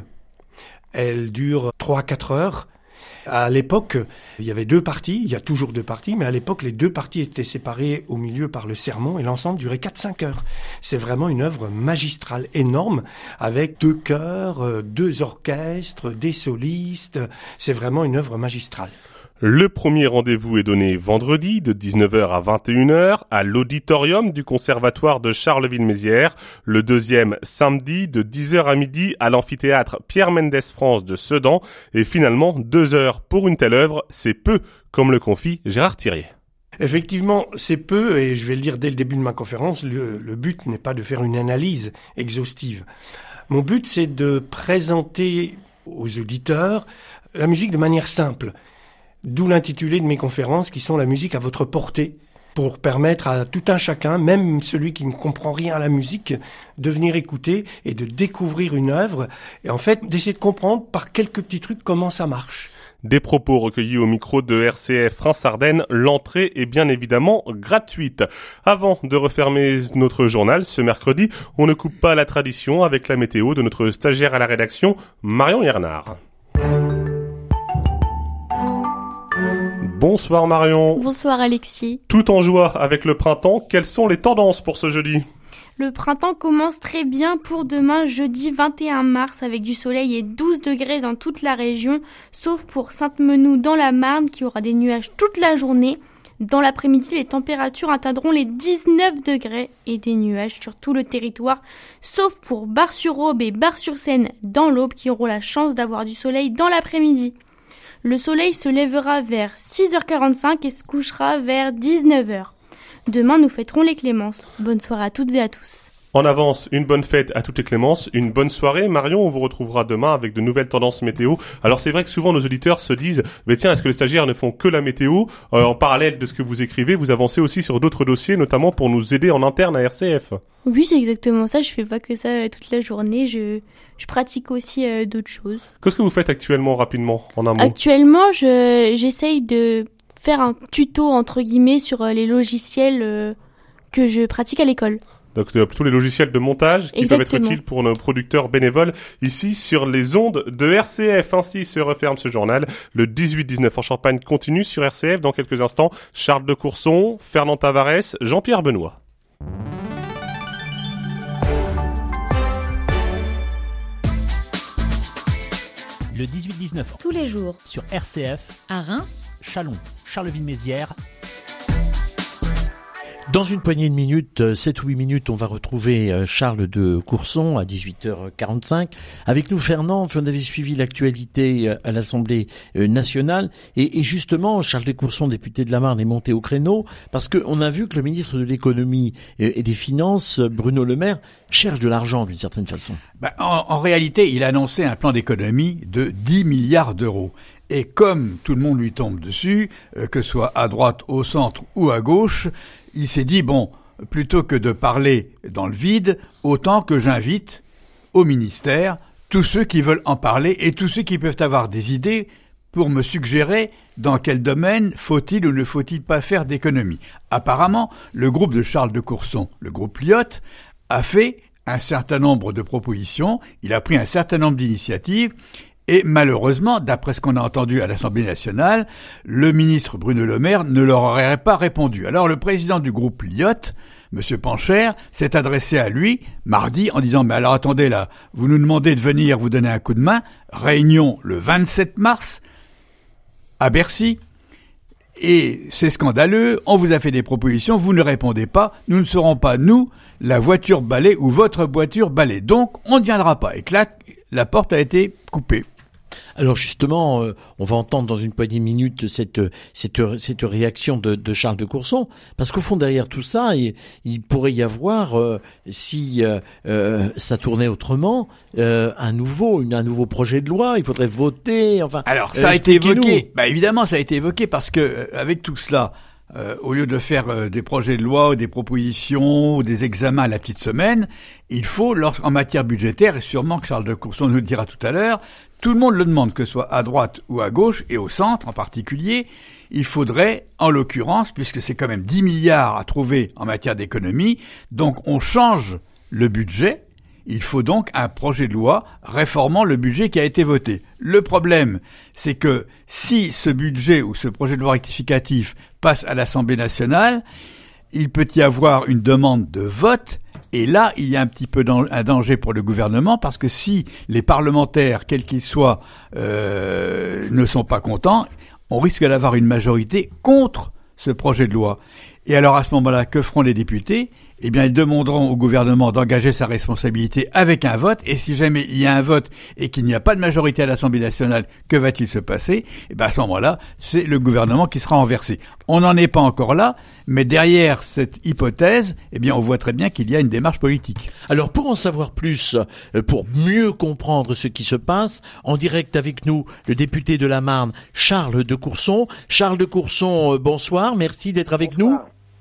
Elle dure trois à quatre heures. À l'époque, il y avait deux parties, il y a toujours deux parties, mais à l'époque, les deux parties étaient séparées au milieu par le sermon et l'ensemble durait quatre à cinq heures. C'est vraiment une œuvre magistrale énorme avec deux chœurs, deux orchestres, des solistes. C'est vraiment une œuvre magistrale. Le premier rendez-vous est donné vendredi de dix-neuf heures à vingt et une heures à l'auditorium du Conservatoire de Charleville-Mézières. Le deuxième samedi de dix heures à midi à l'amphithéâtre Pierre Mendès France de Sedan. Et finalement, deux heures pour une telle œuvre, c'est peu, comme le confie Gérard Thiriet. Effectivement, c'est peu, et je vais le dire dès le début de ma conférence, le, le but n'est pas de faire une analyse exhaustive. Mon but, c'est de présenter aux auditeurs la musique de manière simple. D'où l'intitulé de mes conférences qui sont la musique à votre portée, pour permettre à tout un chacun, même celui qui ne comprend rien à la musique, de venir écouter et de découvrir une œuvre, et en fait d'essayer de comprendre par quelques petits trucs comment ça marche. Des propos recueillis au micro de R C F France-Ardennes, l'entrée est bien évidemment gratuite. Avant de refermer notre journal ce mercredi, on ne coupe pas la tradition avec la météo de notre stagiaire à la rédaction, Marion Yernard. Bonsoir Marion. Bonsoir Alexis. Tout en joie avec le printemps, quelles sont les tendances pour ce jeudi ? Le printemps commence très bien pour demain, jeudi vingt et un mars, avec du soleil et douze degrés dans toute la région, sauf pour Sainte-Menou dans la Marne qui aura des nuages toute la journée. Dans l'après-midi, les températures atteindront les dix-neuf degrés et des nuages sur tout le territoire, sauf pour Bar-sur-Aube et Bar-sur-Seine dans l'Aube qui auront la chance d'avoir du soleil dans l'après-midi. Le soleil se lèvera vers six heures quarante-cinq et se couchera vers dix-neuf heures. Demain, nous fêterons les Clémences. Bonne soirée à toutes et à tous. En avance, une bonne fête à toutes les Clémences, une bonne soirée. Marion, on vous retrouvera demain avec de nouvelles tendances météo. Alors c'est vrai que souvent nos auditeurs se disent « Mais tiens, est-ce que les stagiaires ne font que la météo ?» euh, En parallèle de ce que vous écrivez, vous avancez aussi sur d'autres dossiers, notamment pour nous aider en interne à R C F. Oui, c'est exactement ça. Je fais pas que ça euh, toute la journée. Je, je pratique aussi euh, d'autres choses. Qu'est-ce que vous faites actuellement, rapidement, en un mot ? Actuellement, je, j'essaye de faire un tuto, entre guillemets, sur euh, les logiciels euh, que je pratique à l'école. Donc tous les logiciels de montage qui Exactement. peuvent être utiles pour nos producteurs bénévoles ici sur les ondes de R C F. Ainsi se referme ce journal. Le dix-huit dix-neuf en Champagne continue sur R C F. Dans quelques instants, Charles de Courson, Fernand Tavares, Jean-Pierre Benoît. Le dix-huit dix-neuf. Tous les jours. Sur R C F. À Reims. Chalon. Charleville-Mézières. Dans une poignée de minutes, sept ou huit minutes, on va retrouver Charles de Courson à dix-huit heures quarante-cinq. Avec nous, Fernand, vous avez suivi l'actualité à l'Assemblée nationale. Et, et justement, Charles de Courson, député de la Marne, est monté au créneau parce qu'on a vu que le ministre de l'Économie et des Finances, Bruno Le Maire, cherche de l'argent d'une certaine façon. Ben, en, en réalité, il a annoncé un plan d'économie de dix milliards d'euros. Et comme tout le monde lui tombe dessus, euh, que ce soit à droite, au centre ou à gauche, il s'est dit, bon, plutôt que de parler dans le vide, autant que j'invite au ministère tous ceux qui veulent en parler et tous ceux qui peuvent avoir des idées pour me suggérer dans quel domaine faut-il ou ne faut-il pas faire d'économie. Apparemment, le groupe de Charles de Courson, le groupe Lyotte, a fait un certain nombre de propositions, il a pris un certain nombre d'initiatives, et malheureusement, d'après ce qu'on a entendu à l'Assemblée nationale, le ministre Bruno Le Maire ne leur aurait pas répondu. Alors le président du groupe Lyotte, M. Pancher, s'est adressé à lui mardi en disant « Mais alors attendez là, vous nous demandez de venir vous donner un coup de main, réunion le vingt-sept mars à Bercy, et c'est scandaleux, on vous a fait des propositions, vous ne répondez pas, nous ne serons pas, nous, la voiture balai ou votre voiture balai. Donc, on ne viendra pas. » Et clac, la porte a été coupée. Alors justement, euh, on va entendre dans une poignée de minutes cette cette cette réaction de, de Charles de Courson, parce qu'au fond derrière tout ça, il, il pourrait y avoir, euh, si euh, euh, ça tournait autrement, euh, un nouveau une, un nouveau projet de loi. Il faudrait voter. Enfin, alors ça euh, a été évoqué. Bah évidemment, ça a été évoqué parce que euh, avec tout cela. Euh, au lieu de faire euh, des projets de loi ou des propositions ou des examens à la petite semaine, il faut, en matière budgétaire, et sûrement que Charles de Courson nous le dira tout à l'heure, tout le monde le demande, que ce soit à droite ou à gauche, et au centre en particulier, il faudrait, en l'occurrence, puisque c'est quand même dix milliards à trouver en matière d'économie, donc on change le budget. Il faut donc un projet de loi réformant le budget qui a été voté. Le problème, c'est que si ce budget ou ce projet de loi rectificatif passe à l'Assemblée nationale, il peut y avoir une demande de vote, et là, il y a un petit peu un danger pour le gouvernement, parce que si les parlementaires, quels qu'ils soient, euh, ne sont pas contents, on risque d'avoir une majorité contre ce projet de loi. Et alors à ce moment-là, que feront les députés ? Eh bien, ils demanderont au gouvernement d'engager sa responsabilité avec un vote. Et si jamais il y a un vote et qu'il n'y a pas de majorité à l'Assemblée nationale, que va-t-il se passer ? Eh bien, à ce moment-là, c'est le gouvernement qui sera renversé. On n'en est pas encore là, mais derrière cette hypothèse, eh bien, on voit très bien qu'il y a une démarche politique. Alors, pour en savoir plus, pour mieux comprendre ce qui se passe, en direct avec nous, le député de la Marne, Charles de Courson. Charles de Courson, bonsoir. Merci d'être avec bonsoir. nous.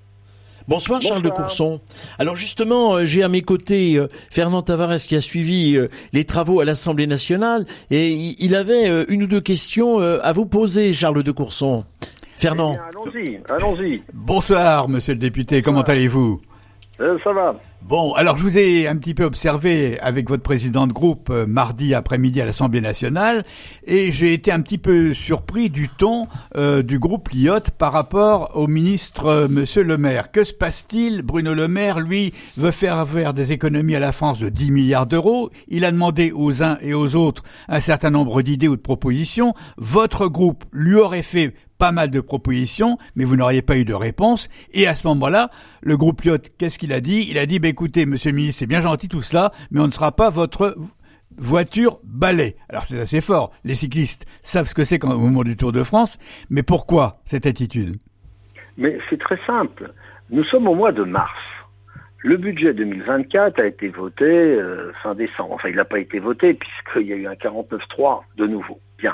Bonsoir Charles Bonsoir. de Courson. Alors justement, j'ai à mes côtés euh, Fernand Tavares qui a suivi euh, les travaux à l'Assemblée nationale et il avait euh, une ou deux questions euh, à vous poser, Charles de Courson. Fernand. Eh bien, allons-y, allons-y. Bonsoir Monsieur le député, comment Bonsoir. allez-vous ? euh, Ça va. Bon, alors je vous ai un petit peu observé avec votre président de groupe euh, mardi après-midi à l'Assemblée nationale et j'ai été un petit peu surpris du ton euh, du groupe Lyotte par rapport au ministre euh, Monsieur Le Maire. Que se passe-t-il ? Bruno Le Maire, lui, veut faire faire des économies à la France de dix milliards d'euros. Il a demandé aux uns et aux autres un certain nombre d'idées ou de propositions. Votre groupe lui aurait fait pas mal de propositions, mais vous n'auriez pas eu de réponse. Et à ce moment-là, le groupe Lyotte, qu'est-ce qu'il a dit ? Il a dit, bah, écoutez, monsieur le ministre, c'est bien gentil tout cela, mais on ne sera pas votre voiture balai. Alors c'est assez fort. Les cyclistes savent ce que c'est quand, au moment du Tour de France, mais pourquoi cette attitude ? Mais c'est très simple. Nous sommes au mois de mars. Le budget deux mille vingt-quatre a été voté euh, fin décembre. Enfin, il n'a pas été voté puisqu'il y a eu un quarante-neuf trois de nouveau. Bien.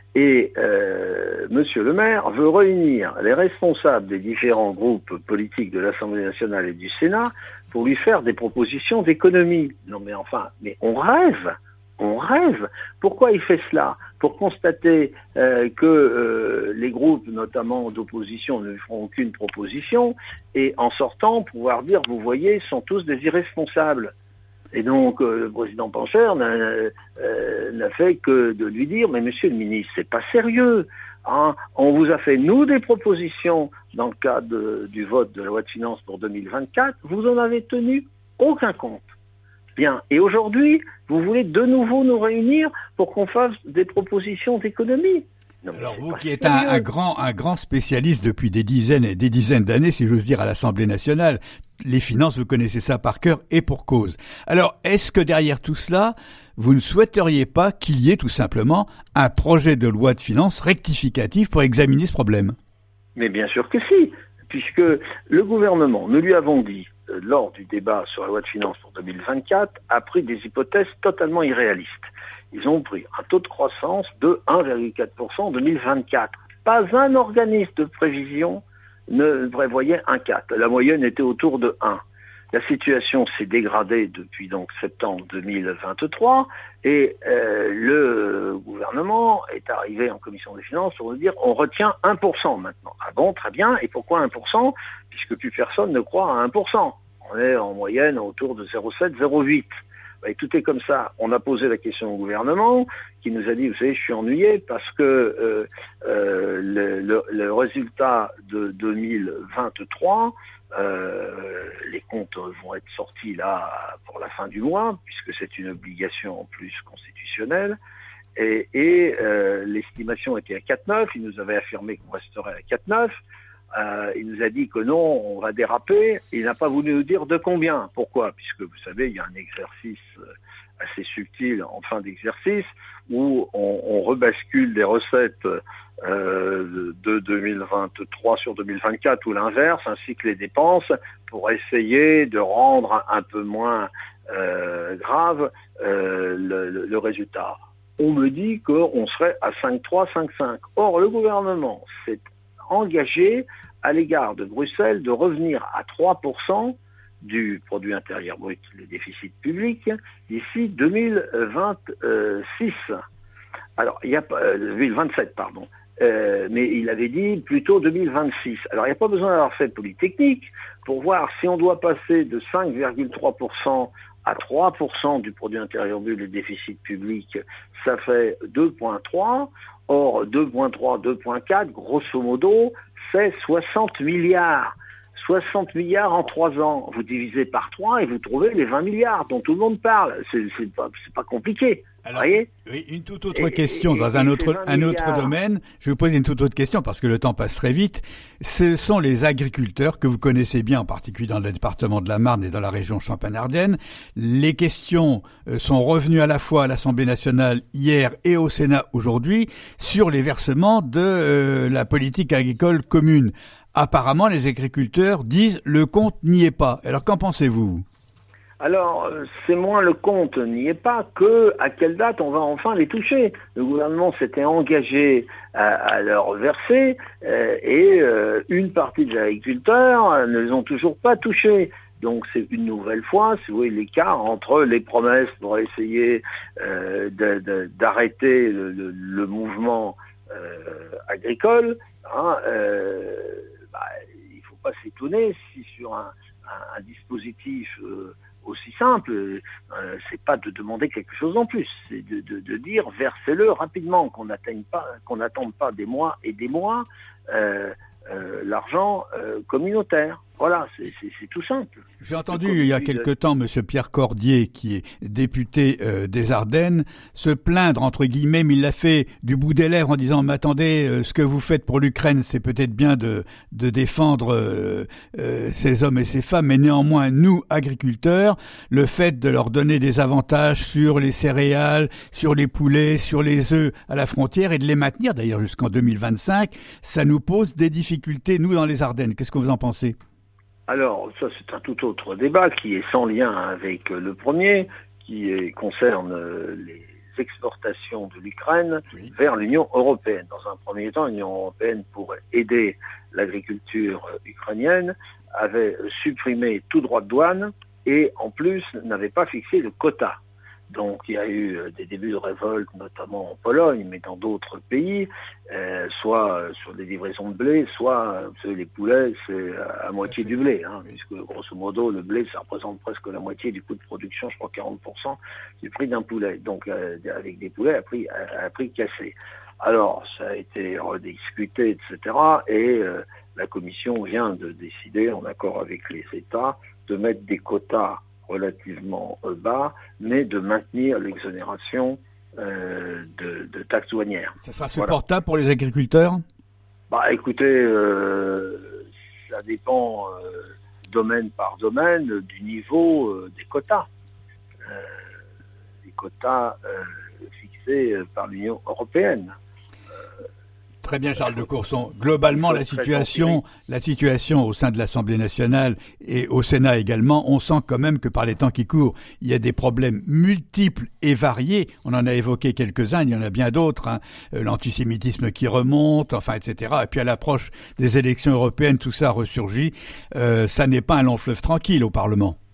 Et euh, Monsieur Le Maire veut réunir les responsables des différents groupes politiques de l'Assemblée nationale et du Sénat pour lui faire des propositions d'économie. Non mais enfin, mais on rêve, on rêve. Pourquoi il fait cela ? Pour constater euh, que euh, les groupes, notamment d'opposition, ne lui feront aucune proposition, et en sortant, pouvoir dire, vous voyez, sont tous des irresponsables. Et donc, euh, le président Pancher n'a, euh, n'a fait que de lui dire, mais monsieur le ministre, c'est pas sérieux. Hein. On vous a fait, nous, des propositions dans le cadre de, du vote de la loi de finances pour deux mille vingt-quatre. Vous en avez tenu aucun compte. Bien. Et aujourd'hui, vous voulez de nouveau nous réunir pour qu'on fasse des propositions d'économie. Non, alors vous qui êtes un, un grand un grand spécialiste depuis des dizaines et des dizaines d'années, si j'ose dire, à l'Assemblée nationale, les finances, vous connaissez ça par cœur et pour cause. Alors, est-ce que derrière tout cela, vous ne souhaiteriez pas qu'il y ait tout simplement un projet de loi de finances rectificatif pour examiner ce problème ? Mais bien sûr que si, puisque le gouvernement, nous lui avons dit, euh, lors du débat sur la loi de finances pour deux mille vingt-quatre, a pris des hypothèses totalement irréalistes. Ils ont pris un taux de croissance de un virgule quatre pour cent en deux mille vingt-quatre. Pas un organisme de prévision ne prévoyait un quatre. La moyenne était autour de un. La situation s'est dégradée depuis donc septembre deux mille vingt-trois et euh, le gouvernement est arrivé en commission des finances pour nous dire on retient un pour cent maintenant. Ah bon, très bien, et pourquoi un pour cent? Puisque plus personne ne croit à un pour cent. On est en moyenne autour de zéro virgule sept, zéro virgule huit. Et tout est comme ça. On a posé la question au gouvernement qui nous a dit, vous savez, je suis ennuyé parce que euh, euh, le, le, le résultat de deux mille vingt-trois, euh, les comptes vont être sortis là pour la fin du mois, puisque c'est une obligation en plus constitutionnelle. Et, et euh, l'estimation était à quatre virgule neuf. Il nous avait affirmé qu'on resterait à quatre virgule neuf. Euh, il nous a dit que non, on va déraper. Il n'a pas voulu nous dire de combien. Pourquoi? Puisque vous savez, il y a un exercice assez subtil en fin d'exercice où on, on rebascule des recettes euh, de deux mille vingt-trois sur deux mille vingt-quatre ou l'inverse, ainsi que les dépenses, pour essayer de rendre un peu moins euh, grave euh, le, le, le résultat. On me dit qu'on serait à cinq virgule trois, cinq virgule cinq. Or, le gouvernement s'est engagé à l'égard de Bruxelles de revenir à trois pour cent du produit intérieur brut, le déficit public, d'ici deux mille vingt-six. Alors, il y a euh, deux mille vingt-sept, pardon. Euh, mais il avait dit plutôt deux mille vingt-six. Alors, il n'y a pas besoin d'avoir fait de polytechnique pour voir si on doit passer de cinq virgule trois pour cent à trois pour cent du produit intérieur brut, le déficit public, ça fait deux virgule trois. Or, deux virgule trois, deux virgule quatre, grosso modo, c'est soixante milliards. soixante milliards en trois ans. Vous divisez par trois et vous trouvez les vingt milliards dont tout le monde parle. C'est, c'est, pas, c'est pas compliqué. Alors, vous voyez? Oui, une toute autre et, question et, dans et, un et autre, un autre domaine. Je vais vous poser une toute autre question parce que le temps passe très vite. Ce sont les agriculteurs que vous connaissez bien, en particulier dans le département de la Marne et dans la région Champagne-Ardenne. Les questions sont revenues à la fois à l'Assemblée nationale hier et au Sénat aujourd'hui sur les versements de euh, la politique agricole commune. Apparemment, les agriculteurs disent le compte n'y est pas. Alors, qu'en pensez-vous? Alors, c'est moins le compte n'y est pas que à quelle date on va enfin les toucher. Le gouvernement s'était engagé à, à leur verser euh, et euh, une partie des agriculteurs ne les ont toujours pas touchés. Donc c'est une nouvelle fois, si vous voyez, l'écart entre les promesses pour essayer euh, de, de, d'arrêter le, le, le mouvement euh, agricole. Hein, euh, bah, il ne faut pas s'étonner si sur un, un, un dispositif euh, aussi simple, euh, c'est pas de demander quelque chose en plus, c'est de, de, de dire versez-le rapidement, qu'on n'atteigne pas, qu'on n'attende pas des mois et des mois euh, euh, l'argent euh, communautaire. Voilà, c'est, c'est, c'est tout simple. J'ai entendu il y a quelque temps Monsieur Pierre Cordier, qui est député euh, des Ardennes, se plaindre, entre guillemets, mais il l'a fait du bout des lèvres en disant « Mais attendez, euh, ce que vous faites pour l'Ukraine, c'est peut-être bien de, de défendre euh, euh, ces hommes et ces femmes, mais néanmoins, nous, agriculteurs, le fait de leur donner des avantages sur les céréales, sur les poulets, sur les œufs à la frontière et de les maintenir d'ailleurs jusqu'en deux mille vingt-cinq, ça nous pose des difficultés, nous, dans les Ardennes. Qu'est-ce que vous en pensez ? » Alors, ça c'est un tout autre débat qui est sans lien avec le premier, qui est, concerne les exportations de l'Ukraine oui. vers l'Union européenne. Dans un premier temps, l'Union européenne, pour aider l'agriculture ukrainienne, avait supprimé tout droit de douane et en plus n'avait pas fixé de quota. Donc il y a eu des débuts de révolte, notamment en Pologne, mais dans d'autres pays, euh, soit sur des livraisons de blé, soit vous savez, les poulets, c'est à moitié du blé, hein, puisque grosso modo le blé, ça représente presque la moitié du coût de production, je crois quarante pour cent du prix d'un poulet. Donc euh, avec des poulets à prix, à, à prix cassé. Alors ça a été rediscuté, et cetera. Et euh, la Commission vient de décider, en accord avec les États, de mettre des quotas relativement bas, mais de maintenir l'exonération euh, de, de taxes douanières. Ça sera supportable voilà. pour les agriculteurs ? Bah écoutez, euh, ça dépend euh, domaine par domaine du niveau euh, des quotas. Euh, les quotas euh, fixés par l'Union européenne. Très bien, Charles de Courson. Globalement, la situation, la situation au sein de l'Assemblée nationale et au Sénat également, on sent quand même que par les temps qui courent, il y a des problèmes multiples et variés. On en a évoqué quelques-uns, il y en a bien d'autres. Hein. L'antisémitisme qui remonte, enfin, et cetera. Et puis à l'approche des élections européennes, tout ça ressurgit. Euh, ça n'est pas un long fleuve tranquille au Parlement.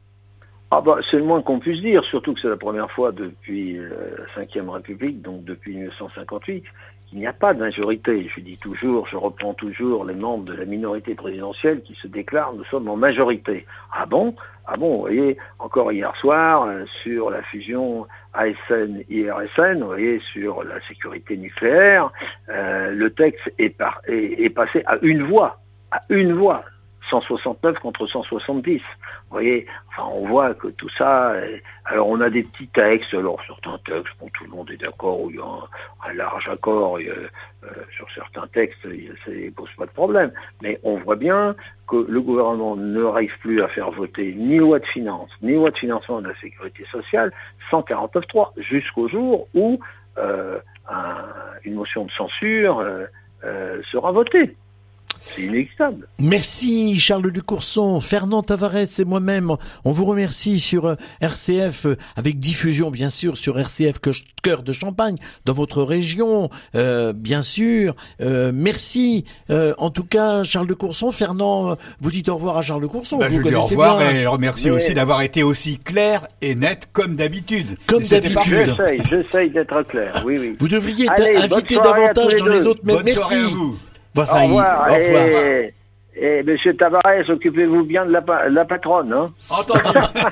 Ah bah c'est le moins qu'on puisse dire, surtout que c'est la première fois depuis euh, la cinquième République, donc depuis mille neuf cent cinquante-huit, qu'il n'y a pas de majorité. Je dis toujours, je reprends toujours les membres de la minorité présidentielle qui se déclarent nous sommes en majorité. Ah bon? Ah bon, vous voyez, encore hier soir, euh, sur la fusion A S N I R S N, vous voyez, sur la sécurité nucléaire, euh, le texte est, par, est, est passé à une voix, à une voix. cent soixante-neuf contre cent soixante-dix. Vous voyez, enfin, on voit que tout ça... Est... Alors, on a des petits textes, alors certains textes, bon, tout le monde est d'accord, où il y a un, un large accord, il y a, euh, sur certains textes, ça ne pose pas de problème. Mais on voit bien que le gouvernement n'arrive plus à faire voter ni loi de finances, ni loi de financement de la sécurité sociale, cent quarante-neuf trois, jusqu'au jour où euh, un, une motion de censure euh, euh, sera votée. C'est inéluctable. Merci Charles Ducourson, Fernand Tavares et moi-même. On vous remercie sur R C F, avec diffusion bien sûr sur R C F Cœur de Champagne, dans votre région, euh, bien sûr. Euh, merci. Euh, en tout cas, Charles Ducourson, Fernand, vous dites au revoir à Charles Ducourson. Bah, vous je lui dis au revoir bien. Et remercie Mais... aussi d'avoir été aussi clair et net comme d'habitude. Comme d'habitude. J'essaye, j'essaye d'être clair. Oui, oui. Vous devriez être Allez, invité davantage dans les autres. Mais bonne merci. Soirée à vous. Au revoir. Au revoir. Et, et monsieur Tavares, occupez-vous bien de la, la patronne, hein. Entendu.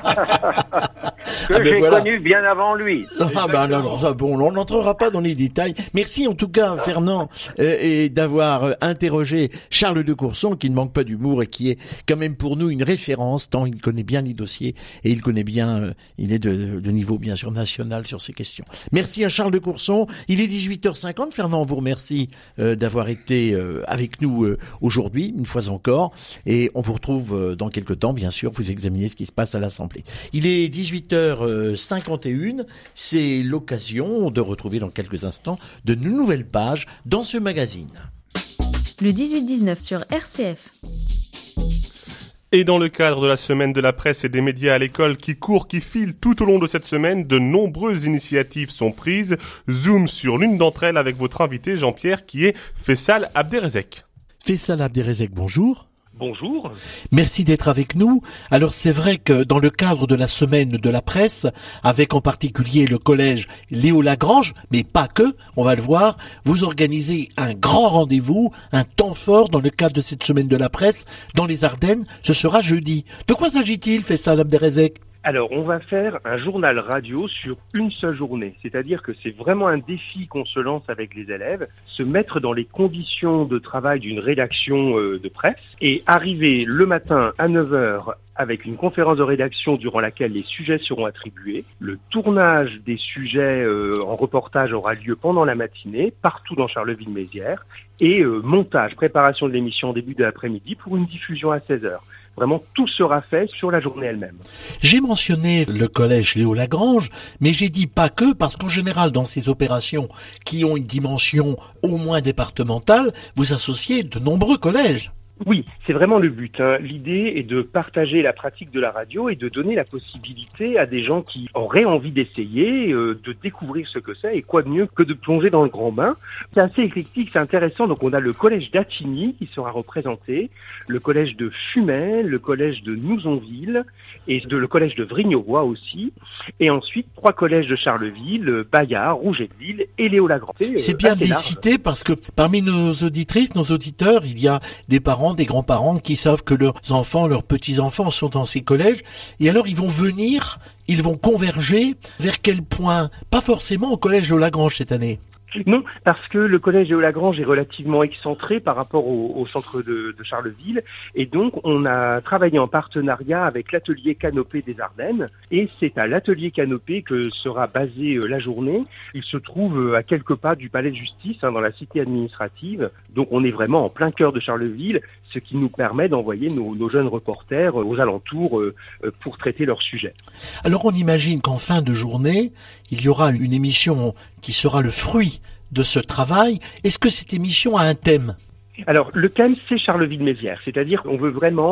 que ah ben j'ai voilà. connu bien avant lui. Ah ben non, non, ça, bon, on n'entrera pas dans les détails. Merci en tout cas, Fernand, euh, et d'avoir euh, interrogé Charles Ducourson, qui ne manque pas d'humour et qui est quand même pour nous une référence, tant il connaît bien les dossiers et il connaît bien, euh, il est de, de niveau bien sûr national sur ces questions. Merci à Charles Ducourson. Il est dix-huit heures cinquante. Fernand, on vous remercie euh, d'avoir été euh, avec nous euh, aujourd'hui, une fois encore, et on vous retrouve euh, dans quelques temps, bien sûr, vous examinez ce qui se passe à l'Assemblée. Il est dix-huit heures cinquante et une, c'est l'occasion de retrouver dans quelques instants de nouvelles pages dans ce magazine. Le dix-huit dix-neuf sur R C F. Et dans le cadre de la semaine de la presse et des médias à l'école qui court, qui file tout au long de cette semaine, de nombreuses initiatives sont prises. Zoom sur l'une d'entre elles avec votre invité Jean-Pierre qui est Faisal Abderrezek. Faisal Abderrezek, bonjour. Bonjour. Merci d'être avec nous. Alors c'est vrai que dans le cadre de la semaine de la presse, avec en particulier le collège Léo Lagrange, mais pas que, on va le voir, vous organisez un grand rendez-vous, un temps fort dans le cadre de cette semaine de la presse dans les Ardennes. Ce sera jeudi. De quoi s'agit-il, Faisal Abderrezek ? Alors, on va faire un journal radio sur une seule journée. C'est-à-dire que c'est vraiment un défi qu'on se lance avec les élèves, se mettre dans les conditions de travail d'une rédaction euh, de presse et arriver le matin à neuf heures avec une conférence de rédaction durant laquelle les sujets seront attribués. Le tournage des sujets euh, en reportage aura lieu pendant la matinée, partout dans Charleville-Mézières, et euh, montage, préparation de l'émission en début de l'après-midi pour une diffusion à seize heures. Vraiment, tout sera fait sur la journée elle-même. J'ai mentionné le collège Léo Lagrange, mais j'ai dit pas que, parce qu'en général, dans ces opérations qui ont une dimension au moins départementale, vous associez de nombreux collèges. Oui, c'est vraiment le but, hein. L'idée est de partager la pratique de la radio et de donner la possibilité à des gens qui auraient envie d'essayer, euh, de découvrir ce que c'est, et quoi de mieux que de plonger dans le grand bain. C'est assez éclectique, c'est intéressant. Donc on a le collège d'Attigny qui sera représenté, le collège de Fumel, le collège de Nouzonville et de, le collège de Vrigne-aux-Bois aussi. Et ensuite, trois collèges de Charleville, Bayard, Rouget-de-Ville et Léo Lagrange. C'est euh, bien de les citer parce que parmi nos auditrices, nos auditeurs, il y a des parents, des grands-parents qui savent que leurs enfants, leurs petits-enfants sont dans ces collèges, et alors ils vont venir, ils vont converger vers quel point? Pas forcément au collège Léo Lagrange cette année. Non, parce que le collège Léo Lagrange est relativement excentré par rapport au, au centre de, de Charleville, et donc on a travaillé en partenariat avec l'atelier Canopée des Ardennes, et c'est à l'atelier Canopée que sera basée euh, la journée. Il se trouve euh, à quelques pas du palais de justice, hein, dans la cité administrative, donc on est vraiment en plein cœur de Charleville, ce qui nous permet d'envoyer nos, nos jeunes reporters euh, aux alentours euh, euh, pour traiter leurs sujets. Alors on imagine qu'en fin de journée, il y aura une émission qui sera le fruit de ce travail. Est-ce que cette émission a un thème ? Alors, le thème, c'est Charleville-Mézières, c'est-à-dire qu'on veut vraiment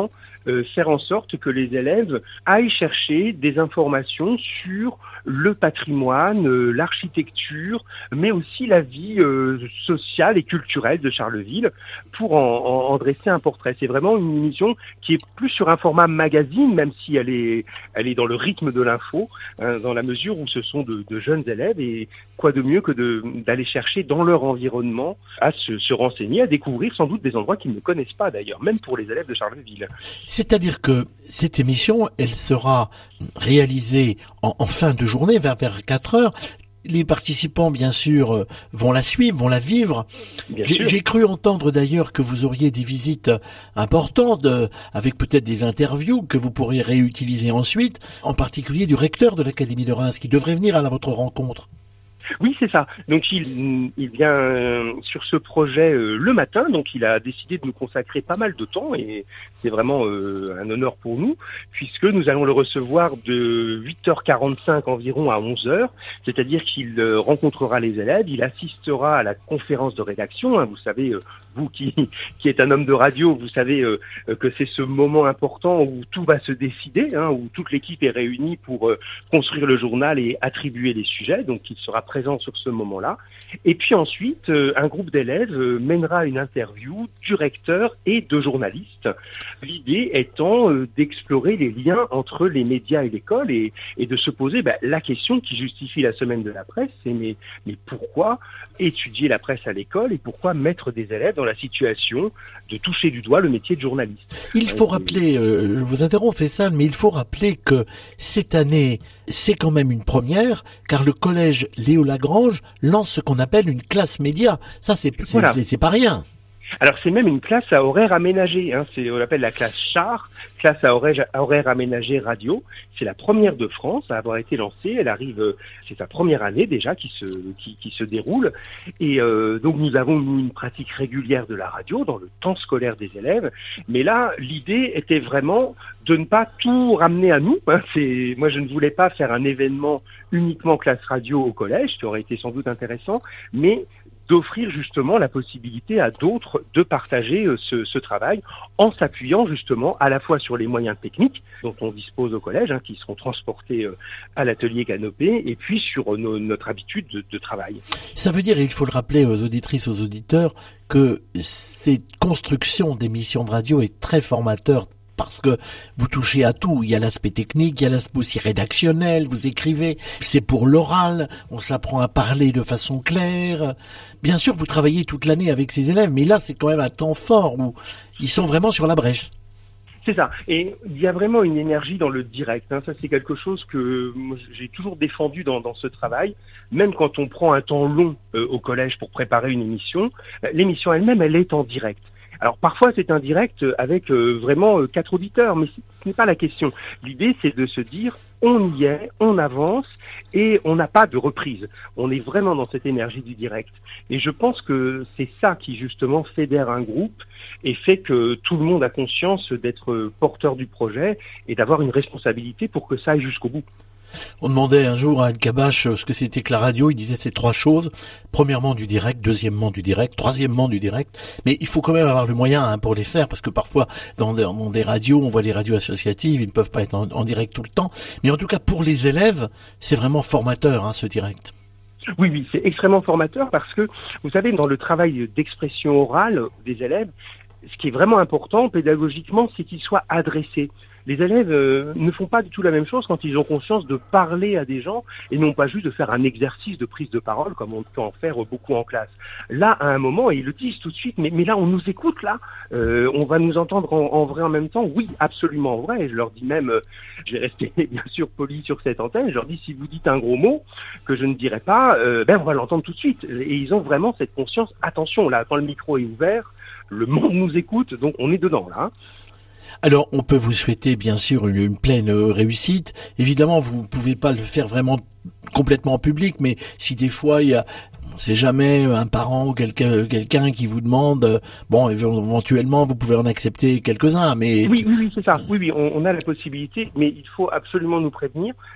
euh, faire en sorte que les élèves aillent chercher des informations sur le patrimoine, euh, l'architecture, mais aussi la vie euh, sociale et culturelle de Charleville pour en, en, en dresser un portrait. C'est vraiment une émission qui est plus sur un format magazine, même si elle est, elle est dans le rythme de l'info, hein, dans la mesure où ce sont de, de jeunes élèves et quoi de mieux que de, d'aller chercher dans leur environnement à se, se renseigner, à découvrir sans doute des endroits qu'ils ne connaissent pas d'ailleurs, même pour les élèves de Charleville. C'est-à-dire que cette émission, elle sera réalisée en, en fin de journée, vers, vers quatre heures. Les participants, bien sûr, vont la suivre, vont la vivre. J'ai, j'ai cru entendre d'ailleurs que vous auriez des visites importantes, avec peut-être des interviews que vous pourriez réutiliser ensuite, en particulier du recteur de l'Académie de Reims, qui devrait venir à la, votre rencontre. Oui, c'est ça. Donc il, il vient euh, sur ce projet euh, le matin, donc il a décidé de nous consacrer pas mal de temps et c'est vraiment euh, un honneur pour nous puisque nous allons le recevoir de huit heures quarante-cinq environ à onze heures, c'est-à-dire qu'il euh, rencontrera les élèves, il assistera à la conférence de rédaction, hein, vous savez, euh, vous qui, qui êtes un homme de radio, vous savez euh, que c'est ce moment important où tout va se décider, hein, où toute l'équipe est réunie pour euh, construire le journal et attribuer les sujets, donc il sera présent sur ce moment-là. Et puis ensuite, euh, un groupe d'élèves euh, mènera une interview du recteur et de journalistes. L'idée étant euh, d'explorer les liens entre les médias et l'école et, et de se poser bah, la question qui justifie la semaine de la presse, c'est mais, mais pourquoi étudier la presse à l'école et pourquoi mettre des élèves dans la situation de toucher du doigt le métier de journaliste. Il faut euh, rappeler, euh, je vous interromps Faisal, mais il faut rappeler que cette année, c'est quand même une première, car le collège Léo Lagrange lance ce qu'on appelle une classe média. Ça, c'est, c'est, voilà. c'est, c'est pas rien. Alors c'est même une classe à horaire aménagé, hein. C'est, on l'appelle la classe char, classe à horaire, à horaire aménagé radio. C'est la première de France à avoir été lancée. Elle arrive, c'est sa première année déjà qui se qui, qui se déroule. Et euh, donc nous avons nous, une pratique régulière de la radio dans le temps scolaire des élèves. Mais là, l'idée était vraiment de ne pas tout ramener à nous. Hein. C'est, moi, je ne voulais pas faire un événement uniquement classe radio au collège, qui aurait été sans doute intéressant, mais d'offrir justement la possibilité à d'autres de partager ce, ce travail en s'appuyant justement à la fois sur les moyens techniques dont on dispose au collège, hein, qui seront transportés à l'atelier Canopée, et puis sur nos, notre habitude de, de travail. Ça veut dire, et il faut le rappeler aux auditrices, aux auditeurs, que cette construction d'émissions de radio est très formateur, parce que vous touchez à tout. Il y a l'aspect technique, il y a l'aspect aussi rédactionnel, vous écrivez, c'est pour l'oral, on s'apprend à parler de façon claire. Bien sûr, vous travaillez toute l'année avec ces élèves, mais là, c'est quand même un temps fort où ils sont vraiment sur la brèche. C'est ça. Et il y a vraiment une énergie dans le direct. Hein. Ça, c'est quelque chose que moi, j'ai toujours défendu dans, dans ce travail. Même quand on prend un temps long euh, au collège pour préparer une émission, l'émission elle-même, elle est en direct. Alors parfois c'est un direct avec euh, vraiment euh, quatre auditeurs, mais ce n'est pas la question. L'idée c'est de se dire on y est, on avance et on n'a pas de reprise. On est vraiment dans cette énergie du direct. Et je pense que c'est ça qui justement fédère un groupe et fait que tout le monde a conscience d'être porteur du projet et d'avoir une responsabilité pour que ça aille jusqu'au bout. On demandait un jour à Al-Kabash ce que c'était que la radio, il disait ces trois choses. Premièrement du direct, deuxièmement du direct, troisièmement du direct. Mais il faut quand même avoir le moyen hein, pour les faire, parce que parfois dans des, dans des radios, on voit les radios associatives, ils ne peuvent pas être en, en direct tout le temps. Mais en tout cas pour les élèves, c'est vraiment formateur hein, ce direct. Oui, oui, c'est extrêmement formateur parce que, vous savez, dans le travail d'expression orale des élèves, ce qui est vraiment important pédagogiquement, c'est qu'il soit adressé. Les élèves euh, ne font pas du tout la même chose quand ils ont conscience de parler à des gens et non pas juste de faire un exercice de prise de parole comme on peut en faire beaucoup en classe. Là, à un moment, et ils le disent tout de suite, mais, mais là, on nous écoute, là, euh, on va nous entendre en, en vrai en même temps. Oui, absolument en vrai. Et je leur dis même, euh, je vais rester bien sûr poli sur cette antenne, je leur dis, si vous dites un gros mot que je ne dirai pas, euh, ben on va l'entendre tout de suite. Et ils ont vraiment cette conscience, attention, là, quand le micro est ouvert, le monde nous écoute, donc on est dedans, là. Alors, on peut vous souhaiter, bien sûr, une, une pleine réussite. Évidemment, vous ne pouvez pas le faire vraiment complètement en public, mais si des fois, il y a, on sait jamais, un parent ou quelqu'un, quelqu'un qui vous demande, bon, éventuellement, vous pouvez en accepter quelques-uns, mais... Oui, oui, oui, c'est ça. Oui, oui, on, on a la possibilité, mais il faut absolument nous prévenir,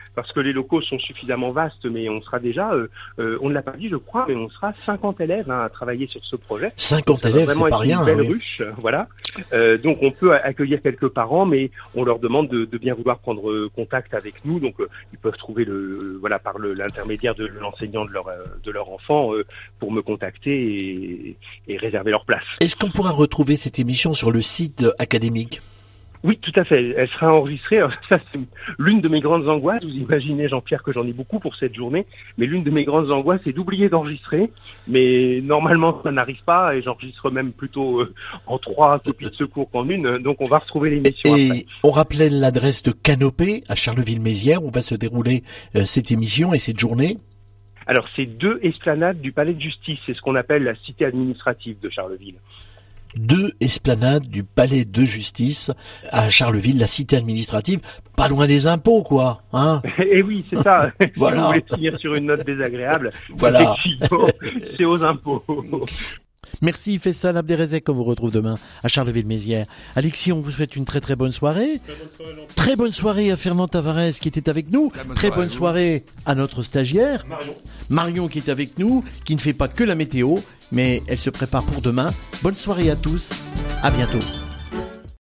parce que les locaux sont suffisamment vastes, mais on sera déjà, euh, euh, on ne l'a pas dit je crois, mais on sera cinquante élèves hein, à travailler sur ce projet. cinquante élèves, c'est pas rien. Une belle oui. ruche, voilà. Euh, donc on peut accueillir quelques parents, mais on leur demande de, de bien vouloir prendre contact avec nous. Donc euh, ils peuvent trouver le, voilà, par le, l'intermédiaire de l'enseignant de leur, euh, de leur enfant euh, pour me contacter et, et réserver leur place. Est-ce qu'on pourra retrouver cette émission sur le site académique ? Oui, tout à fait. Elle sera enregistrée. Alors, ça, c'est l'une de mes grandes angoisses. Vous imaginez, Jean-Pierre, que j'en ai beaucoup pour cette journée. Mais l'une de mes grandes angoisses, c'est d'oublier d'enregistrer. Mais normalement, ça n'arrive pas. Et j'enregistre même plutôt euh, en trois copies de secours qu'en une. Donc, on va retrouver l'émission et après. On rappelait l'adresse de Canopée à Charleville-Mézières où va se dérouler euh, cette émission et cette journée. Alors, c'est deux esplanades du Palais de Justice. C'est ce qu'on appelle la cité administrative de Charleville. Deux esplanades du Palais de Justice à Charleville, la cité administrative, pas loin des impôts, quoi, hein. Et oui, c'est ça. Voilà. Si vous voulez finir sur une note désagréable, voilà. Effectivement, c'est aux impôts. Merci Faisal Abderrezek, on vous retrouve demain à Charleville-Mézières. Alexis, on vous souhaite une très très bonne soirée. Très bonne soirée, très bonne soirée à Fernand Tavares qui était avec nous. Très bonne, très bonne soirée à notre stagiaire. Marion. Marion qui est avec nous, qui ne fait pas que la météo, mais elle se prépare pour demain. Bonne soirée à tous, à bientôt.